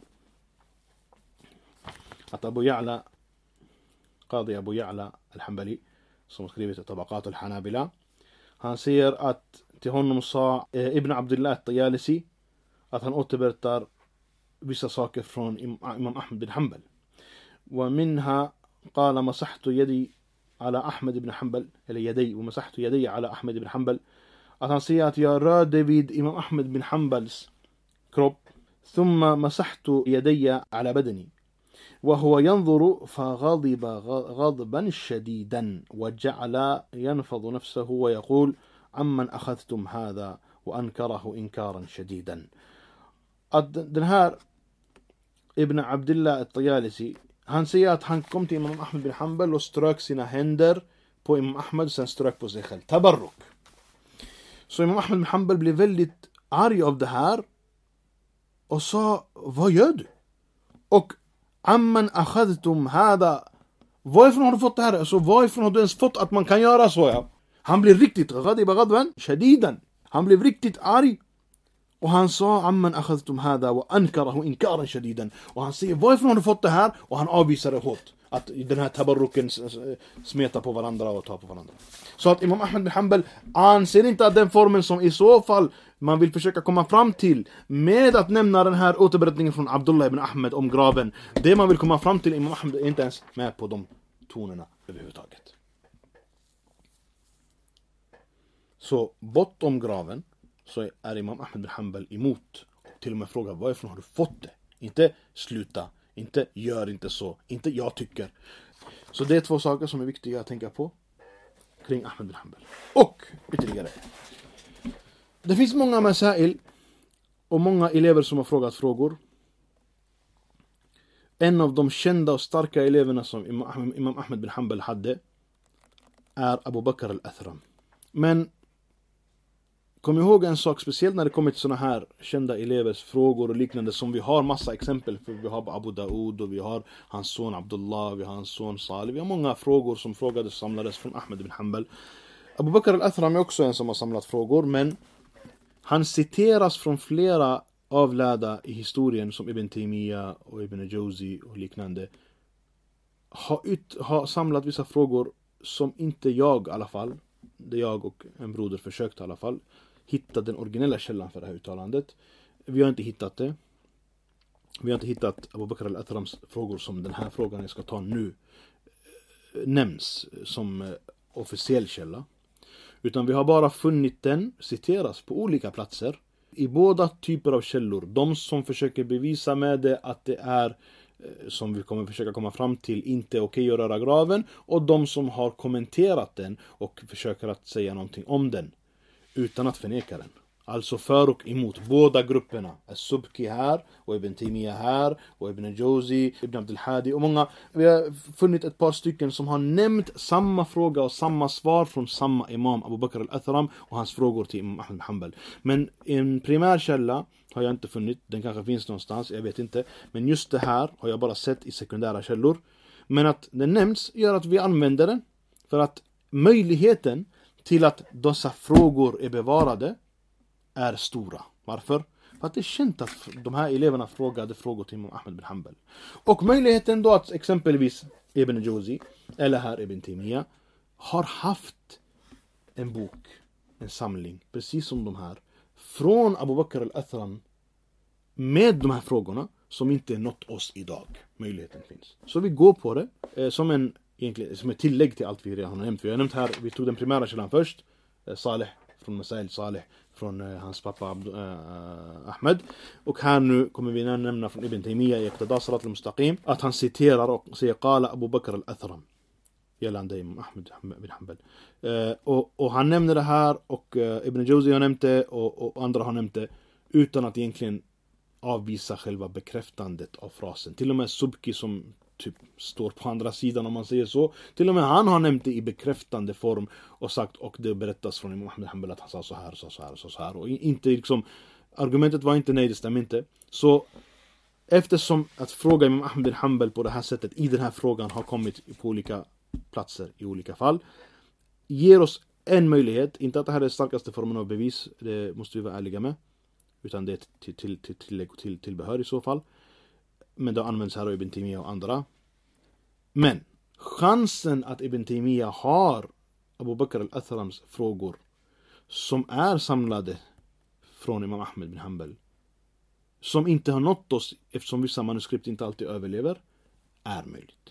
att Qadi Abu Ya'la al-Hanbali, som skrivit Tabaqat al-Hanabila, han säger att till honom sa Ibn Abdullah al-Tayalisi att han återberättar vissa saker från Imam Ahmed bin Hanbal. ومنها قال مسحت يدي على أحمد بن حنبل, eller يدي, ومسحت يدي على أحمد بن حنبل, att han säger att jag rörde vid Imam Ahmed bin Hanbals kropp. ثم مسحت يدي على بدني وهو ينظر فغضب غضبا شديدا وجعل ينفض نفسه ويقول عمن أخذتم هذا وأنكره إنكارا شديدا. Att den här Ibn Abdullah al-Tayalisi, han säger att han kom till Imam Ahmed bin Hanbal och strök sina händer på Imam Ahmed, sen strök på sig själv. Tabarruk. Så Imam Ahmed bin Hanbal blev väldigt arg av det här och sa, vad gör du? Och amman akhadtum hada, varifrån har du fått det här? Alltså varifrån har du ens fått att man kan göra så? Ja? Han blev riktigt ghadiba ghadban shadidan. Han blev riktigt arg Och han sa amman akhadhtum hadha wa ankarahu inkaran shadidan. Och han säger varifrån har du fått det här? Och han avvisar det hårt. Att den här tabarruken smeta på varandra och ta på varandra. Så att Imam Ahmed bin Hanbal anser inte att den formen som i så fall man vill försöka komma fram till med att nämna den här återberättningen från Abdullah ibn Ahmed om graven. Det man vill komma fram till, Imam Ahmed är inte ens med på de tonerna överhuvudtaget. Så bortom graven så är Imam Ahmed bin Hanbal emot. Till och med frågar varifrån har du fått det? Inte sluta, inte gör inte så, inte jag tycker. Så det är två saker som är viktiga att tänka på kring Ahmed bin Hanbal. Och ytterligare. Det finns många masail och många elever som har frågat frågor. En av de kända och starka eleverna som Imam Ahmed bin Hanbal hade är Abu Bakr al-Athram. Men kom ihåg en sak, speciellt när det kommer till såna här kända elevers frågor och liknande som vi har massa exempel för. Vi har Abu Daud och vi har hans son Abdullah, vi har hans son Salih. Vi har många frågor som frågades och samlades från Ahmed bin Hanbal. Abu Bakr al-Athram är också en som har samlat frågor, men han citeras från flera avlärda i historien som Ibn Taymiyyah och Ibn Jawzi och liknande. Har samlat vissa frågor som inte jag i alla fall, det jag och en broder försökte i alla fall, hitta den originella källan för det här uttalandet. Vi har inte hittat det. Vi har inte hittat Abu Bakr al-Athrams frågor som den här frågan jag ska ta nu nämns som officiell källa. Utan vi har bara funnit den citeras på olika platser i båda typer av källor. De som försöker bevisa med det att det är, som vi kommer försöka komma fram till, inte okej att röra graven, och de som har kommenterat den och försöker att säga någonting om den utan att förneka den. Alltså för och emot båda grupperna. As-Subki här och Ibn Taymiyyah här och Ibn Jawzi, Ibn Abdul Hadi och många. Vi har funnit ett par stycken som har nämnt samma fråga och samma svar från samma imam Abu Bakr al-Athram och hans frågor till Imam Ahmed bin Hanbal. Men en primär källa har jag inte funnit. Den kanske finns någonstans, jag vet inte. Men just det här har jag bara sett i sekundära källor. Men att den nämns gör att vi använder den. För att möjligheten till att dessa frågor är bevarade är stora. Varför? För att det är känt att de här eleverna frågade frågor till Imam Ahmed bin Hanbal. Och möjligheten då att exempelvis Ibn Jawzi eller här Ibn Taymiyyah har haft en bok, en samling, precis som de här, från Abu Bakr al-Athram med de här frågorna som inte nått oss idag. Möjligheten finns. Så vi går på det som ett tillägg till allt vi redan har nämnt. Vi har nämnt här, vi tog den primära källan först, Salih från Masail Salih från hans pappa Ahmed, och här nu kommer vi nämna från Ibn Taymiyyah i Iqtida Sirat al-Mustaqim att han citerar och säger qala Abu Bakr al-Athram gällande Imam Ahmed bin Hanbal, och han nämner det här och Ibn Jawzi har nämnt det och andra har nämnt det utan att egentligen avvisa själva bekräftandet av frasen. Till och med Subki som typ står på andra sidan om man säger så. Till och med han har nämnt det i bekräftande form och sagt, och det berättas från Imam Ahmed bin Hanbal att han sa så här, så här. Och inte liksom, argumentet var inte nej, det stämmer inte. Så eftersom att fråga Imam Ahmed bin Hanbal på det här sättet i den här frågan har kommit på olika platser i olika fall, ger oss en möjlighet, inte att det här är den starkaste formen av bevis, det måste vi vara ärliga med, utan det är tillägg och tillbehör i så fall. Men det används här av Ibn Taymiyyah och andra. Men chansen att Ibn Taymiyyah har Abu Bakr al-Athrams frågor som är samlade från Imam Ahmed bin Hanbal, som inte har nått oss eftersom vissa manuskript inte alltid överlever, är möjligt.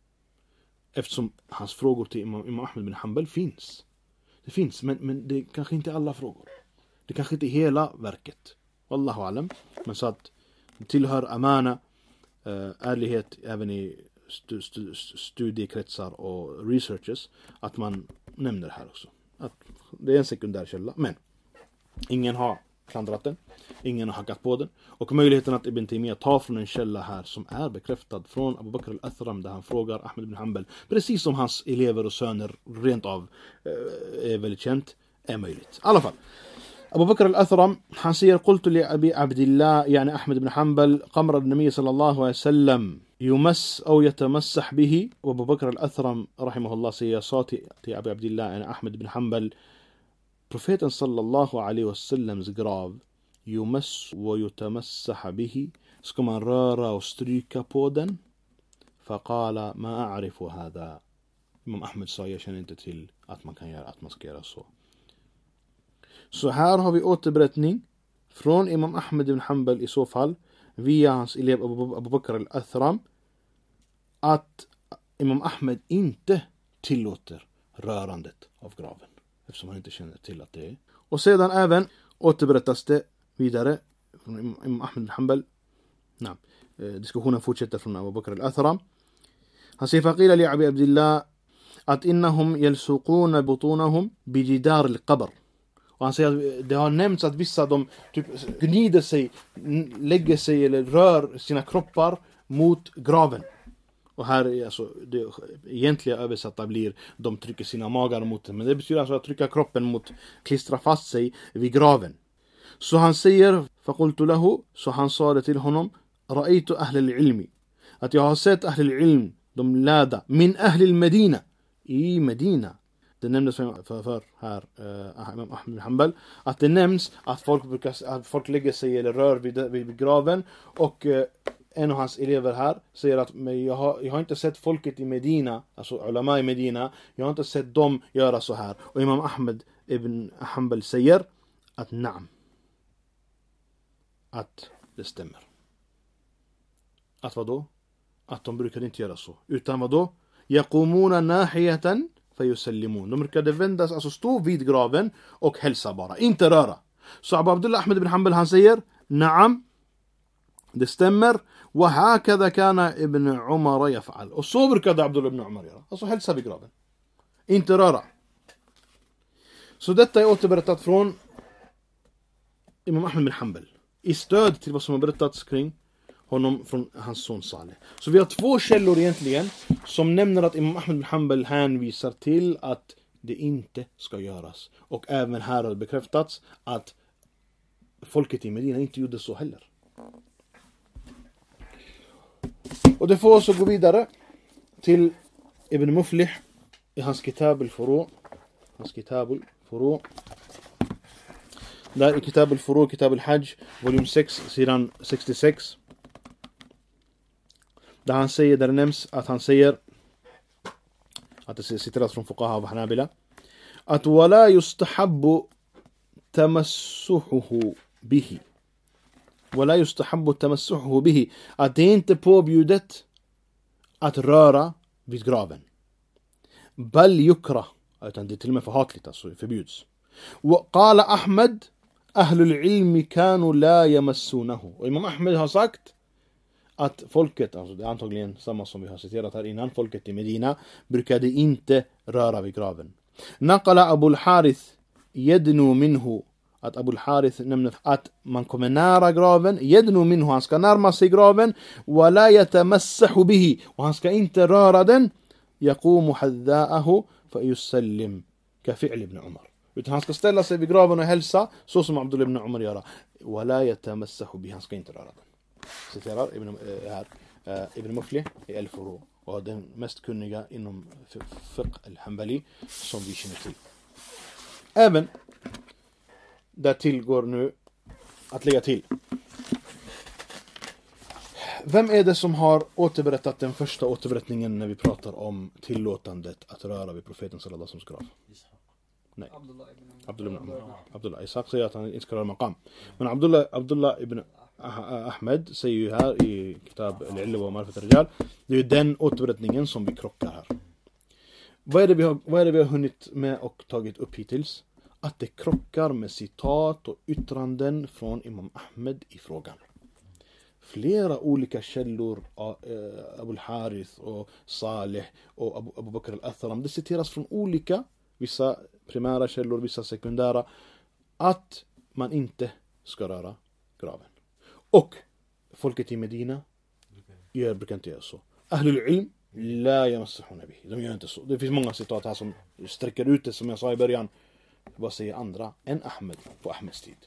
Eftersom hans frågor till Imam Ahmed bin Hanbal finns. Det finns, men det är kanske inte alla frågor. Det kanske inte är hela verket. Wallahu alam. Men så att det tillhör amana, ärlighet även i studiekretsar och researchers, att man nämner det här också. Att det är en sekundär källa, men ingen har klandrat den, ingen har hackat på den, och möjligheten att Ibn Taymiyyah tar från en källa här som är bekräftad från Abu Bakr al-Athram där han frågar Ahmed bin Hanbal, precis som hans elever och söner rent av är väldigt känt, är möjligt. I alla fall, Abu Bakr al-Athram, han säger قلت لأبي عبد الله يعني أحمد بن حنبل قمر النبي صلى الله عليه وسلم يمس أو يتمسح به. وأبو بكر الأثرم رحمه الله säger sa till Abu Abdillah يعني Ahmed bin Hanbal, profeten sallallahu alaihi wasallams grav يمس ويتمسح به. Ska man röra och stryka på den? فقال ما أعرف هذا. Imam Ahmed sa, jag känner inte till att man kan göra, att man ska göra så. Så här har vi återberättning från Imam Ahmed ibn Hanbal i så fall, via hans elev Abu Bakr al-Athram, att Imam Ahmed inte tillåter rörandet av graven, eftersom han inte känner till att det är. Och sedan även återberättas det vidare från Imam Ahmed ibn Hanbal. Diskussionen fortsätter från Abu Bakr al-Athram. Han säger, فقيل لأبي عبد الله att innahum yalsuquna butunahum bijidar al-qabr. Och han säger att det har nämnts att vissa de typ gnider sig, lägger sig eller rör sina kroppar mot graven. Och här är alltså det egentliga översatta blir de trycker sina magar mot den, men det betyder alltså att trycka kroppen mot, klistra fast sig vid graven. Så han säger, faqultu lahu, så han sa det till honom, ra'aytu ahli al-ilmi, att jag har sett ahli al-ilm, de lärda, min ahli al-Medina, i Medina. Det nämndes för här Imam Ahmed Hanbal att det nämns att folk lägger sig eller rör vid graven, och en av hans elever här säger att jag har inte sett folket i Medina, alltså ulama i Medina, jag har inte sett dem göra så här. Och Imam Ahmed ibn Hanbal säger att naam, att det stämmer. Att vadå? Att de brukade inte göra så, utan vadå? Yaqumuna nahiyatan fayusallimun. De brukade vändas, alltså stå vid graven och hälsa bara, inte röra. Så Abu Abdullah Ahmed ibn Hanbal, han säger naam, det stämmer. Wa hakadha kana ibn Umar yaf'al. Och så brukade Abdullah ibn Umar göra, alltså hälsa vid graven, inte röra. Så detta är återberättat från Imam Ahmed ibn Hanbal i stöd till vad som har berättats kring honom från hans son Saleh. Så vi har två källor egentligen som nämner att Imam Ahmed ibn Hanbal hänvisar till att det inte ska göras. Och även här har det bekräftats att folket i Medina inte gjorde så heller. Och det får oss att gå vidare till Ibn Muflih i hans Kitab al-Furu'. Där i Kitab al-Furu', Kitab al-Hajj, volym 6, sidan 66. Där han säger, där det nämns att han säger, att det citeras från Fuqaha och Hanabila, att wala yustahabbu tamassuhuhu bihi. Wala yustahabbu tamassuhuhu bihi. Att det är inte påbjudet att röra vid graven. Bal yukra. Utan det är till och med förhatligt, alltså det förbjuds. وقال أحمد أهل العلم كانوا لا يمسونه. Och Imam Ahmed har sagt att folket, alltså det är antagligen samma som vi har citerat här innan, folket i Medina brukade inte röra vid graven. Naqala Abu al-Harith yadnu minhu, att Abu al-Harith nämner att man kommer nära graven, yadnu minhu, han ska närma sig graven, wa la yatamassahu bihi, och han ska inte röra den, yaqumu hadda'ahu fa yusallim ka fi'l ibn Umar, utan han ska ställa sig vid graven och hälsa så som Abdullah ibn Umar gör. Wa la yatamassahu bihi, han ska inte röra den. Citerar Ibn Muflih i al-Furu', och den mest kunniga inom fiqh al-Hanbali som vi känner till. Även där tillgår nu att lägga till, vem är det som har återberättat den första återberättningen när vi pratar om tillåtandet att röra vid profeten sallallahu alaihi wasallam grav? Nej. Abdullah Ishaq säger att han inte ska röra maqam. Men Abdullah ibn Ahmed säger ju här i Kitab al-Ilm wa Ma'rifat al-Rijal, det är ju den återberättningen som vi krockar här. Vad är det vi har hunnit med och tagit upp hittills? Att det krockar med citat och yttranden från Imam Ahmed i frågan. Flera olika källor, Abu al-Harith och Saleh och Abu Bakr al-Athram, det citeras från olika, vissa primära källor, vissa sekundära, att man inte ska röra graven. Och folket i Medina brukar inte göra så. Ahlul ilm la yamassahuna bihi, de gör inte så. Det finns många citat här som sträcker ut det, som jag sa i början. Vad säger andra än Ahmed på Ahmeds tid?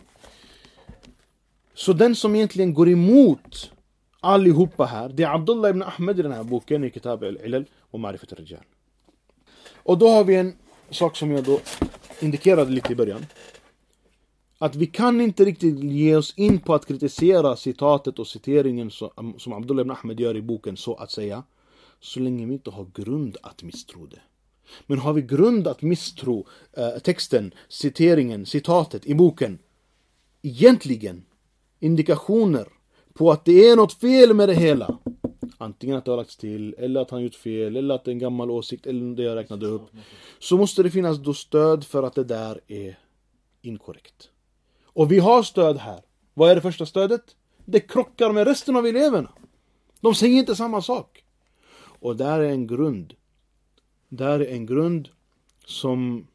Så den som egentligen går emot allihopa här, det är Abdullah ibn Ahmed i den här boken i Kitab al-Ilm och Ma'rifat al-Rijal. Och då har vi en sak som jag då indikerade lite i början. att vi kan inte riktigt ge oss in på att kritisera citatet och citeringen som Abdullah ibn Ahmed gör i boken, så att säga, så länge vi inte har grund att misstro det. Men har vi grund att misstro texten, citeringen, citatet i boken, egentligen indikationer på att det är något fel med det hela, antingen att det har lagts till, eller att han gjort fel, eller att det är en gammal åsikt, eller det jag räknade upp, så måste det finnas då stöd för att det där är inkorrekt. Och vi har stöd här. Vad är det första stödet? Det krockar med resten av eleverna. De säger inte samma sak. Och där är en grund. Där är en grund som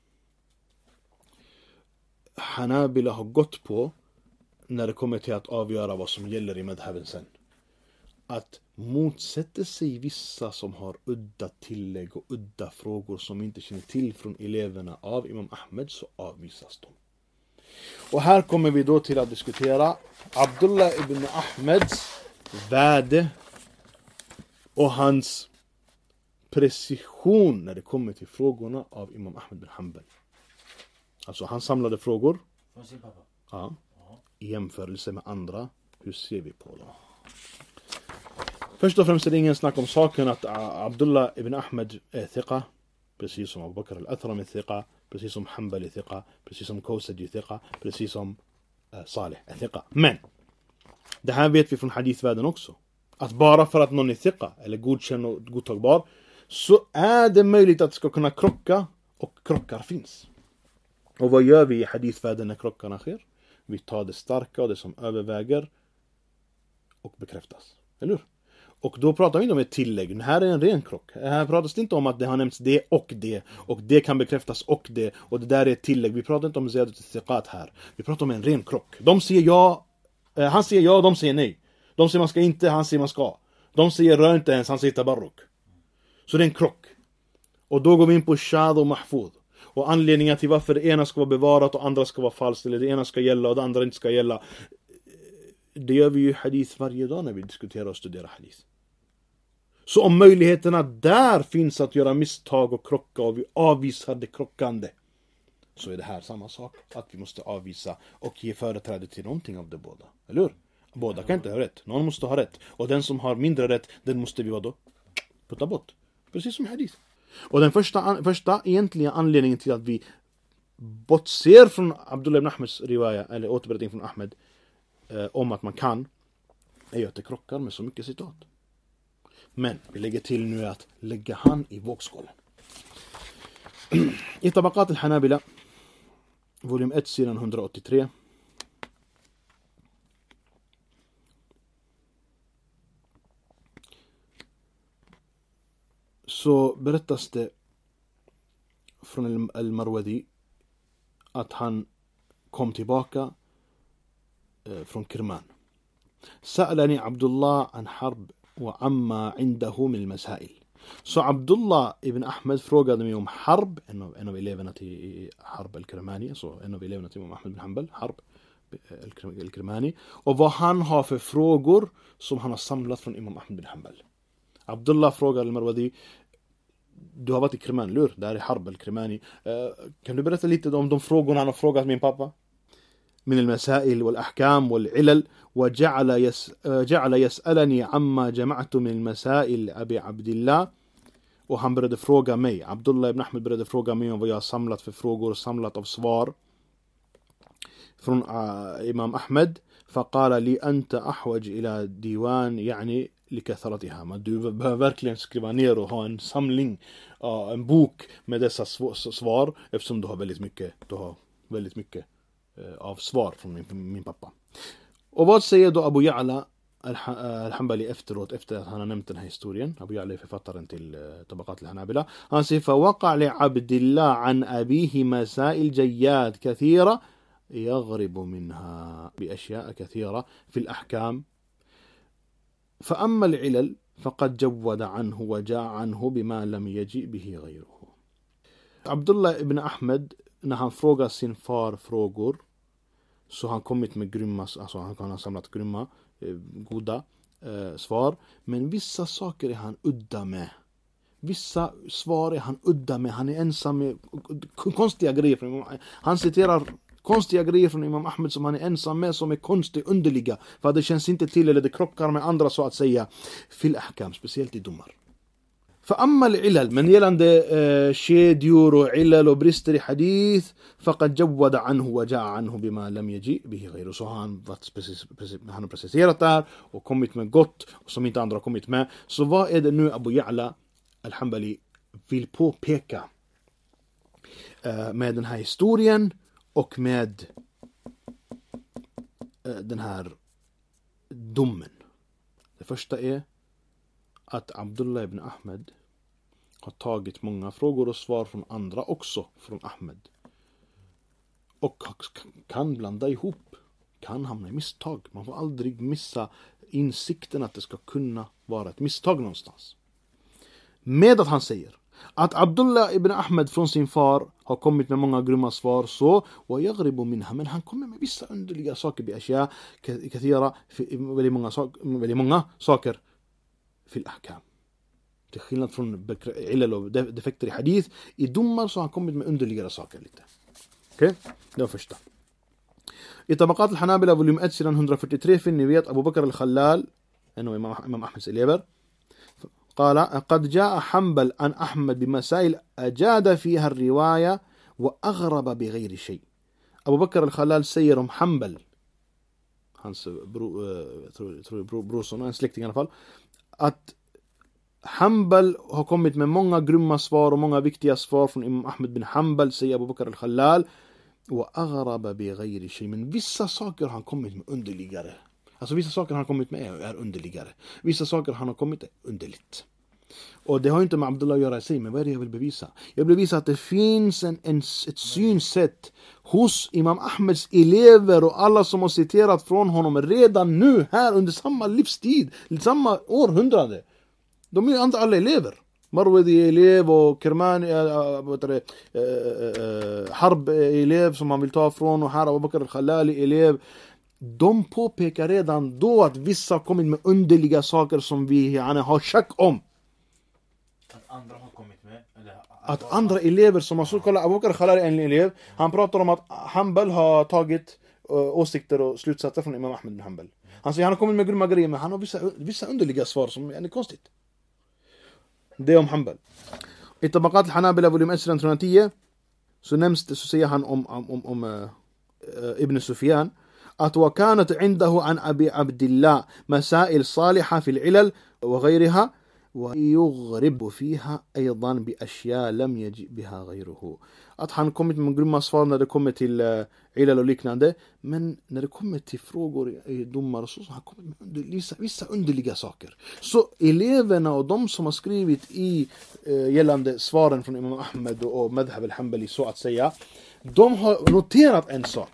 Hanabila har gått på när det kommer till att avgöra vad som gäller i madhaben sen. Att motsätta sig vissa som har udda tillägg och udda frågor som inte känner till från eleverna av Imam Ahmed, så avvisas de. Och här kommer vi då till att diskutera Abdullah ibn Ahmeds värde och hans precision när det kommer till frågorna av Imam Ahmed bin Hanbal. Alltså han samlade frågor från sin pappa. Ja, i jämförelse med andra. Hur ser vi på dem? Först och främst är det ingen snack om saken att Abdullah ibn Ahmed är thiqa, precis som Abu Bakr al-Athram är thiqa, precis som Hanbal är thiqa, precis som Kawsaj är thiqa, precis som Saleh är thiqa. Men det här vet vi från hadithvärlden också. Att bara för att någon är thiqa eller godkänd och godtagbar, så är det möjligt att det ska kunna krocka, och krockar finns. Och vad gör vi i hadithvärlden när krockarna sker? Vi tar det starka och det som överväger och bekräftas. Eller hur? Och då pratar vi inte om ett tillägg. Det här är en ren krock. Här pratas det inte om att det har nämnts det, och det kan bekräftas och det där är ett tillägg. Vi pratar inte om ziyadat thiqat här. Vi pratar om en ren krock. De säger ja, han säger ja, de säger nej. De säger man ska inte, han säger man ska. De säger rör inte ens, han säger tabarruk. Så det är en krock. Och då går vi in på shad och mahfud. Och anledningen till varför det ena ska vara bevarat och andra ska vara falskt, eller det ena ska gälla och det andra inte ska gälla. Det gör vi ju hadith varje dag när vi diskuterar och studerar hadith. Så om möjligheterna där finns att göra misstag och krocka, och vi avvisar det krockande, så är det här samma sak. Att vi måste avvisa och ge företräde till någonting av det båda. Eller hur? Båda kan inte ha rätt. Någon måste ha rätt. Och den som har mindre rätt, den måste vi då putta bort. Precis som hadith. Och den första egentliga anledningen till att vi bortser från Abdullah ibn Ahmeds riwaya, eller återberättning från Ahmed, om att man kan, är ju att det krockar med så mycket citat. Men vi lägger till nu att lägga han i vågskålen. I Tabaqat al-Hanabila, volym 1, sidan 183. Så berättas det från al-Marwadi att han kom tillbaka från Kirman. Sa'alani Abdullah an harb wa amma indahu min al-masail. Så Abdullah ibn Ahmed frågade mig om Harb, en av eleverna till Harb al-Kirmani, så en av eleverna till Imam Ahmed bin Hanbal, Harb al-Kirmani, och vad han har för frågor som han har samlat från Imam Ahmed bin Hanbal. Abdullah frågade al-Marwadi: du har varit i Kirman, lur? Där är Harb al-Kirmani. Kan du berätta lite om de frågorna han har frågat min pappa? من المسائل والأحكام والعلل وجعل يسألني عما جمعت من المسائل أبي عبد الله. Och han började fråga mig, Abdullah ibn Ahmed började fråga mig om vad jag har samlat för frågor och samlat av svar från Imam Ahmed. فقال لي أنت أحوج إلى ديوان يعني لكثرتها. Men du behöver verkligen skriva ner och ha en samling, en bok med dessa svar, eftersom du har väldigt mycket av svar från min pappa. Och vad säger då Abu Ya'la al-Hanbali efteråt, efter att han har nämnt den här historien? Abu Ya'la är författaren till Tabaqat al-Hanabila. Han säger: فوقع لعبد الله عن أبيه مسائل جياد كثيرة يغرب منها بأشياء كثيرة في الأحكام. فأما العلل فقد جود عنه وجاء عنه بما لم يجئ به غيره. Abdullah ibn Ahmed, när han frågar sin far frågor, så han kommit med grymma, alltså han kan ha samlat grymma, goda svar. Men vissa saker är han udda med. Vissa svar är han udda med. Han är ensam med konstiga grejer. Han citerar konstiga grejer från Imam Ahmed som han är ensam med, som är konstiga, underliga, för det känns inte till eller det krockar med andra så att säga, fil ahkam, speciellt i domar. فأما العلل من gällande kedjor och illal och brister i hadith فقد جود عنه وجاء عنه بما لم يجي به غيره. Så han har preciserat där och kommit med gott som inte andra har kommit med. Så vad är det nu Abu Ya'la al-Hanbali vill påpeka med den här historien och med den här domen? Det första är att Abdullah ibn Ahmed har tagit många frågor och svar från andra också från Ahmed. Och kan blanda ihop, kan hamna i misstag. Man får aldrig missa insikten att det ska kunna vara ett misstag någonstans. Med att han säger att Abdullah ibn Ahmed från sin far har kommit med många grymma svar så, men han kommer med vissa underliga saker, väldigt många saker fil ahkam. Till skillnad från illal och defekter i hadith, i domar så har han kommit med underligare saker lite. Okej? Det var första. I Tabaqat al-Hanabila volym 1 sidan 143 finner vi att Abu Bakr al-Khallal, en av Imam Ahmeds elever, قال قد جاء حنبل عن أحمد بمسائل أجاد فيها الرواية وأغرب بغير شيء. Abu Bakr al-Khallal säger om Hanbal, hans brorson, en släkting i alla fall, att Hanbal har kommit med många grymma svar och många viktiga svar från Imam Ahmed bin Hanbal, säger Abu Bakr al-Khallal, och aghraba bi ghayri shay, men vissa saker har han kommit med underligare. Alltså vissa saker han har kommit med är underligare. Vissa saker han har kommit med underligt. Och det har inte med Abdullah att göra i sig, men vad är det jag vill bevisa? Jag vill bevisa att det finns ett synsätt hos Imam Ahmeds elever och alla som har citerat från honom redan nu, här under samma livstid, samma århundrade. De är ju inte alla elever. Marwadi är elev och Kermani Harb är elev som man vill ta från, och här Abu Bakr al-Khallali elev. De påpekar redan då att vissa har kommit med underliga saker som vi har tjack om. Att andra har kommit med? Eller att andra elever som har så, kolla, Abu Bakr al-Khallali är en elev. Han pratar om att Hanbal har tagit åsikter och slutsatser från Imam Ahmed bin Hanbal. Han säger han har kommit med grymma grejer, men han har vissa underliga svar som är konstigt. Det är om Hanbal. I Tabaqat al-Hanabila volym 1 sidan 310 så säger han om Ibn Sufyan att وكانت عنده عن أبي عبد الله مسائل صالحة في العلل وغيرها ويغرب فيها أيضا بأشياء لم يجئ بها غيره. Att han kommit med grymma svar när det kommer till ilal och liknande, men när det kommer till frågor i domar och så har han kommit med vissa underliga saker. Så eleverna och de som har skrivit i gällande svaren från Imam Ahmed och Madhab al-Hanbali så att säga, de har noterat en sak.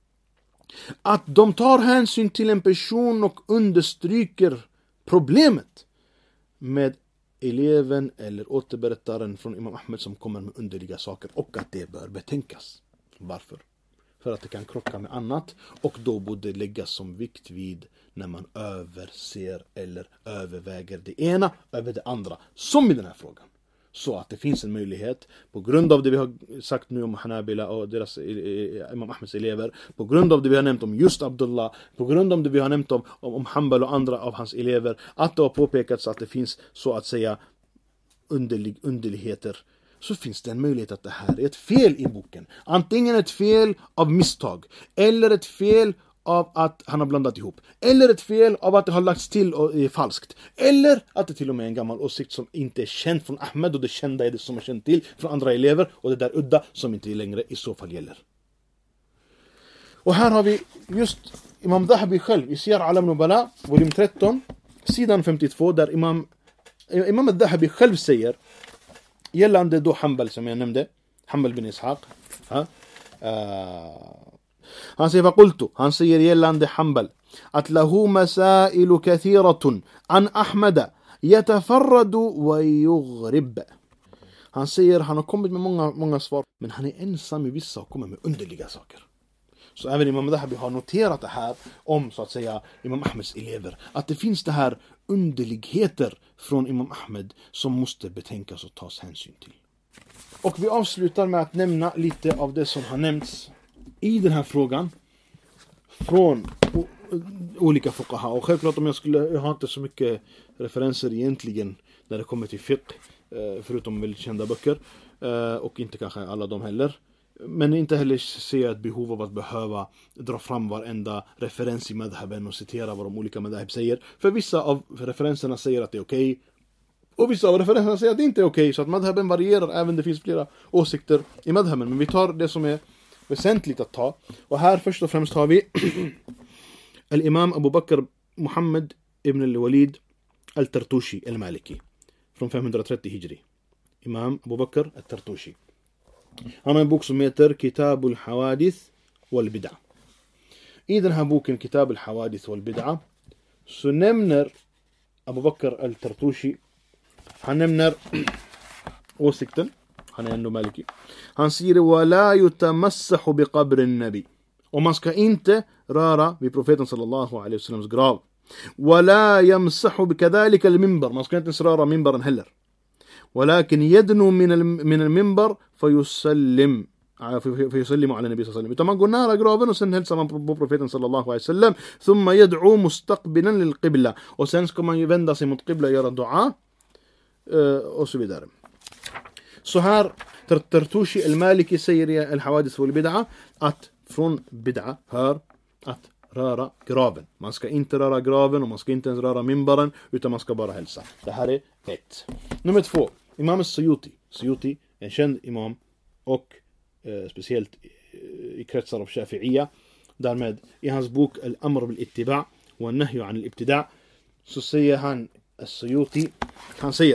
Att de tar hänsyn till en person och understryker problemet med eleven eller återberättaren från Imam Ahmed som kommer med underliga saker, och att det bör betänkas. Varför? För att det kan krocka med annat, och då borde läggas som vikt vid när man överser eller överväger det ena över det andra, som i den här frågan. Så att det finns en möjlighet, på grund av det vi har sagt nu om Hanabila och deras Imam Ahmeds elever, på grund av det vi har nämnt om just Abdullah, på grund av det vi har nämnt om Hanbal och andra av hans elever, att det har påpekats att det finns så att säga underligheter, så finns det en möjlighet att det här är ett fel i boken. Antingen ett fel av misstag, eller ett fel av att han har blandat ihop, eller ett fel av att det har lagts till och är falskt, eller att det till och med är en gammal åsikt som inte är känd från Ahmed, och det kända är det som är känt till från andra elever, och det där udda som inte längre i så fall gäller. Och här har vi just Imam Dhahabi själv i Siyar Alam Nubala volym 13 sidan 52, där Imam Dhahabi själv säger gällande då Hanbal, som jag nämnde, Hanbal bin Ishaq, han säger فقلت, han säger gällande Hanbal att له مسائل كثيرة عن أحمد يتفرد ويغرب. Han säger han har kommit med många svar, men han är ensam i vissa och kommer med underliga saker. Så även Imam Dhahabi har noterat det här om så att säga Imam Ahmeds elever, att det finns det här underligheter från Imam Ahmed som måste betänkas och tas hänsyn till. Och vi avslutar med att nämna lite av det som har nämnts i den här frågan från olika fuqaha. Och självklart jag har inte så mycket referenser egentligen när det kommer till fiqh, förutom väldigt kända böcker, och inte kanske alla de heller. Men inte heller ser jag ett behov av att behöva dra fram varenda referens i madhaben och citera vad de olika madhab säger. För vissa av referenserna säger att det är okej, och vissa av referenserna säger att det inte är okej. Så att madhaben varierar, även det finns flera åsikter i madhaben. Men vi tar det som är väsentligt att ta. Och här först och främst har vi Al-Imam Abu Bakr Muhammad ibn al-Walid al-Tartushi al-Maliki från 530 hijri. Imam Abu Bakr al-Tartushi. Han har en bok som heter Kitab al-Hawadith wal-Bid'a. I den här boken Kitab al-Hawadith wal-Bid'a så nämner Abu Bakr al-Tartushi, han nämner åsikten, han är ändå maliki. Han säger وَلَا يُتَمَسَّحُ بِقَبْرِ النَّبِي. Och man ska inte röra vid profeten sallallahu alaihi wasallams grav. وَلَا يَمْسَحُ بِكَذَلِكَ الْمِنْبَرِ. Man ska inte ens röra minbaren heller. ولكن يدنو من المنبر فيسلم على النبي صلى الله عليه وسلم. utan man går nära graven och sen hälsar man på profeten sallallahu alaihi wasallam. ثم يدعو مستقبلا للقبلة. Och sen ska man ju vända sig mot qibla och göra dua och så vidare. Så här Tartushi al-Maliki säger i al-Hawadith wal-Bid'a att från bid'a hör att röra graven. Man ska inte röra graven och man ska inte ens röra minbaren, utan man ska bara hälsa. Det här är 1. Nummer 2. Imam al-Suyuti. Suyuti, en känd imam och speciellt i kretsar av Shafi'iyya. Därmed i hans bok Al-Amr bil-Ittiba' wa an-Nahyu 'an al-Ibtida' så säger han al-Suyuti, han säger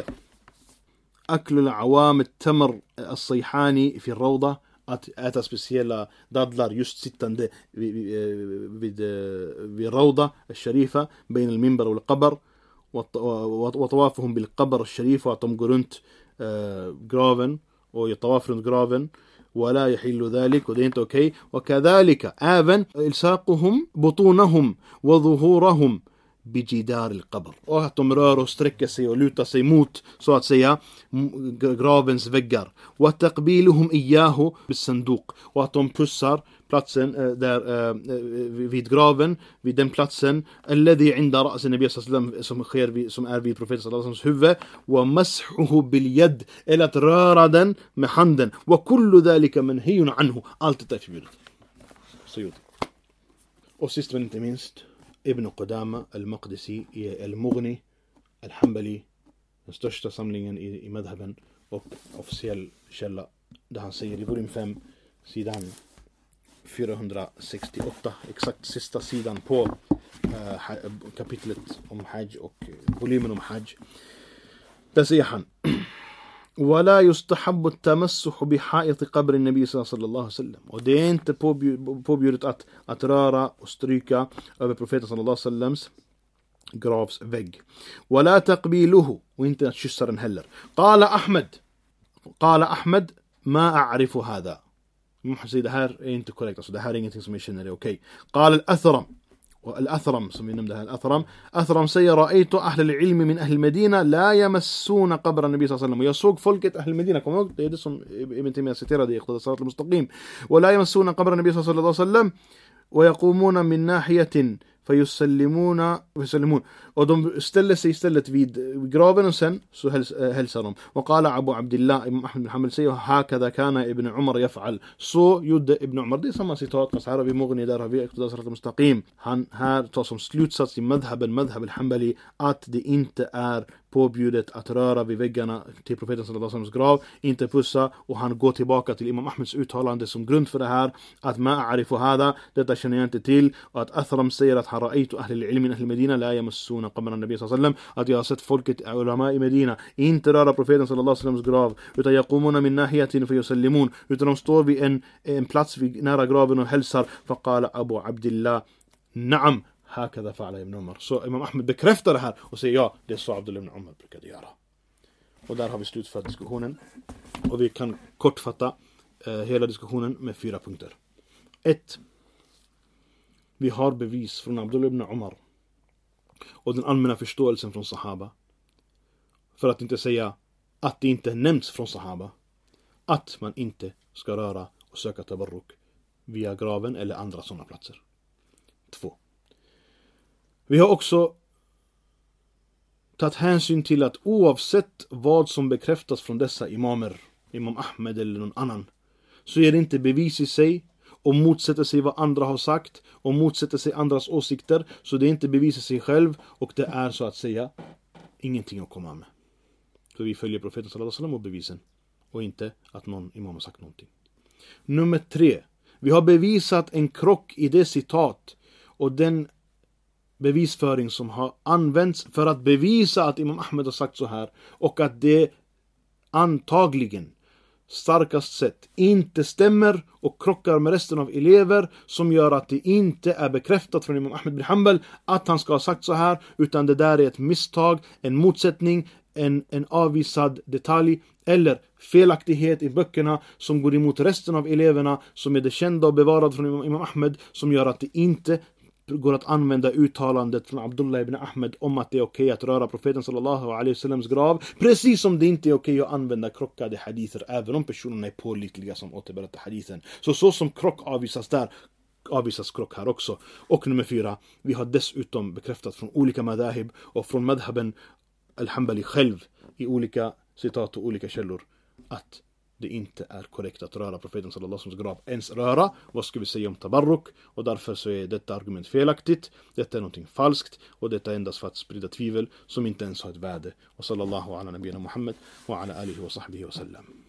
أكل العوام التمر الصيحاني في الروضة, att äta speciella dadlar just sittande vid روضة الشريفة بين المنبر والقبر وطوافهم بالقبر الشريف, och att de går runt graven och gör tawaf runt graven. ولا يحل ذلك, och det är inte okej. وكذلك även إلصاقهم بطونهم وظهورهم بجدار القبر, och att de rör och sträcker sig och lutar sig mot, så att säga, gravens väggar. وتقبيلهم إياه بالصندوق, och att de pussar platsen där vid graven, vid den platsen الذي عند رأس النبي صلى الله عليه وسلم, som är vid profeten sallallahu alaihi wasallams huvud. ومسحه باليد, eller att röra den med handen. وكل ذلك منهي عنه, allt detta är förbjudet. Så och sist men inte minst Ibn Qudama al-Maqdisi i al-Mughni al-Hanbali, den största samlingen i madhaben och officiell källa, där han säger i volym 5 sidan 468, exakt sista sidan på kapitlet om hajj och volymen om hajj. Där säger han ولا يستحب التمسح بحائط قبر النبي صلى الله عليه وسلم, och det är inte påbjudet att röra och stryka över profeten sallallahu alaihi wasallams gravsvägg. ولا تقبيله, och inte att kyssa den heller. قال أحمد ما أعرف هذا. Det här är inte korrekt, alltså det här är ingenting som jag känner är okej. قال الأثرم, och الأثرم som vi nämnde här, أثرم säger رأيت أهل العلم من أهل المدينة لا يمسون قبر النبي صلى الله عليه وسلم. Och jag såg folket أهل المدينة, kommer ihåg, det är det som Ibn Taymiyyah citerade i Iqtida Sirat al-Mustaqim. ولا يمسون قبر النبي صلى الله عليه وسلم ويقومون من ناحية فيسلمون, och de ställer sig istället vid graven och sen så hälsar de. وقال أبو عبد الله Imam Ahmed bin Hanbal säger هكذا كان ابن عمر يفعل, så gjorde Ibn Umar. Det är samma citat, fast här har vi Mughni, där har vi Iqtida Sirat al-Mustaqim. Han här tar som slutsats i madhab al-Hanbali att det inte är påbjudet att röra vid väggarna till profeten sallallahu alaihi wasallam grav, inte pussa, och han går tillbaka till Imam Ahmeds uttalande som grund för det här, att ma a'rifu hada, detta känner jag inte till, och att Athram säger att haraitu ahli al-ilm min ahli Medina la yamassuna qabra an-nabi sallallahu alaihi wasallam, att jag har sett folket, ulama i Medina, inte röra profeten sallallahu alaihi wasallams grav, utan yaqumuna min nahiyatin fayusallimun, utan de står vid en plats vid nära graven och hälsar. Faqala Abu Abdillah na'am هكذا فعل ابن عمر. Så Imam Ahmed bekräftar det här och säger ja, det är så Abdullah ibn Umar brukade göra. Och där har vi slutfört diskussionen. Och vi kan kortfatta hela diskussionen med 4 punkter. 1. Vi har bevis från Abdullah ibn Umar och den allmänna förståelsen från sahaba, för att inte säga att det inte nämns från sahaba, att man inte ska röra och söka tabarruk via graven eller andra sådana platser. 2. Vi har också tagit hänsyn till att oavsett vad som bekräftas från dessa imamer, Imam Ahmed eller någon annan, så är det inte bevis i sig och motsätter sig vad andra har sagt och motsätter sig andras åsikter, så det är inte bevis i sig själv och det är så att säga ingenting att komma med. Så vi följer profeten sallallahu alaihi wasallam och bevisen och inte att någon imam har sagt någonting. Nummer 3. Vi har bevisat en krock i det citat och den bevisföring som har använts för att bevisa att Imam Ahmed har sagt så här och att det antagligen starkast sett inte stämmer och krockar med resten av elever, som gör att det inte är bekräftat från Imam Ahmed bin Hanbal att han ska ha sagt så här, utan det där är ett misstag, en motsättning, en avvisad detalj eller felaktighet i böckerna som går emot resten av eleverna, som är det kända och bevarade från Imam Ahmed, som gör att det inte går att använda uttalandet från Abdullah ibn Ahmed om att det är okej att röra profeten sallallahu alaihi wasallams grav, precis som det inte är okej att använda krockade hadither även om personerna är pålitliga som återberättar hadithen. Så som krock avvisas där, avvisas krock här också. Och nummer 4, vi har dessutom bekräftat från olika madahib och från madhaben al-Hanbali själv i olika citat och olika källor att det inte är korrekt att röra profeten sallallahu alaihi wasallams grav. Ens röra, vad ska vi säga om tabarruk? Och därför så är detta argument felaktigt. Detta är någonting falskt och detta är endast för att sprida tvivel som inte ens har ett värde. Och sallallahu ala nabiyina Muhammad wa ala alihi wa sahbihi wa sallam.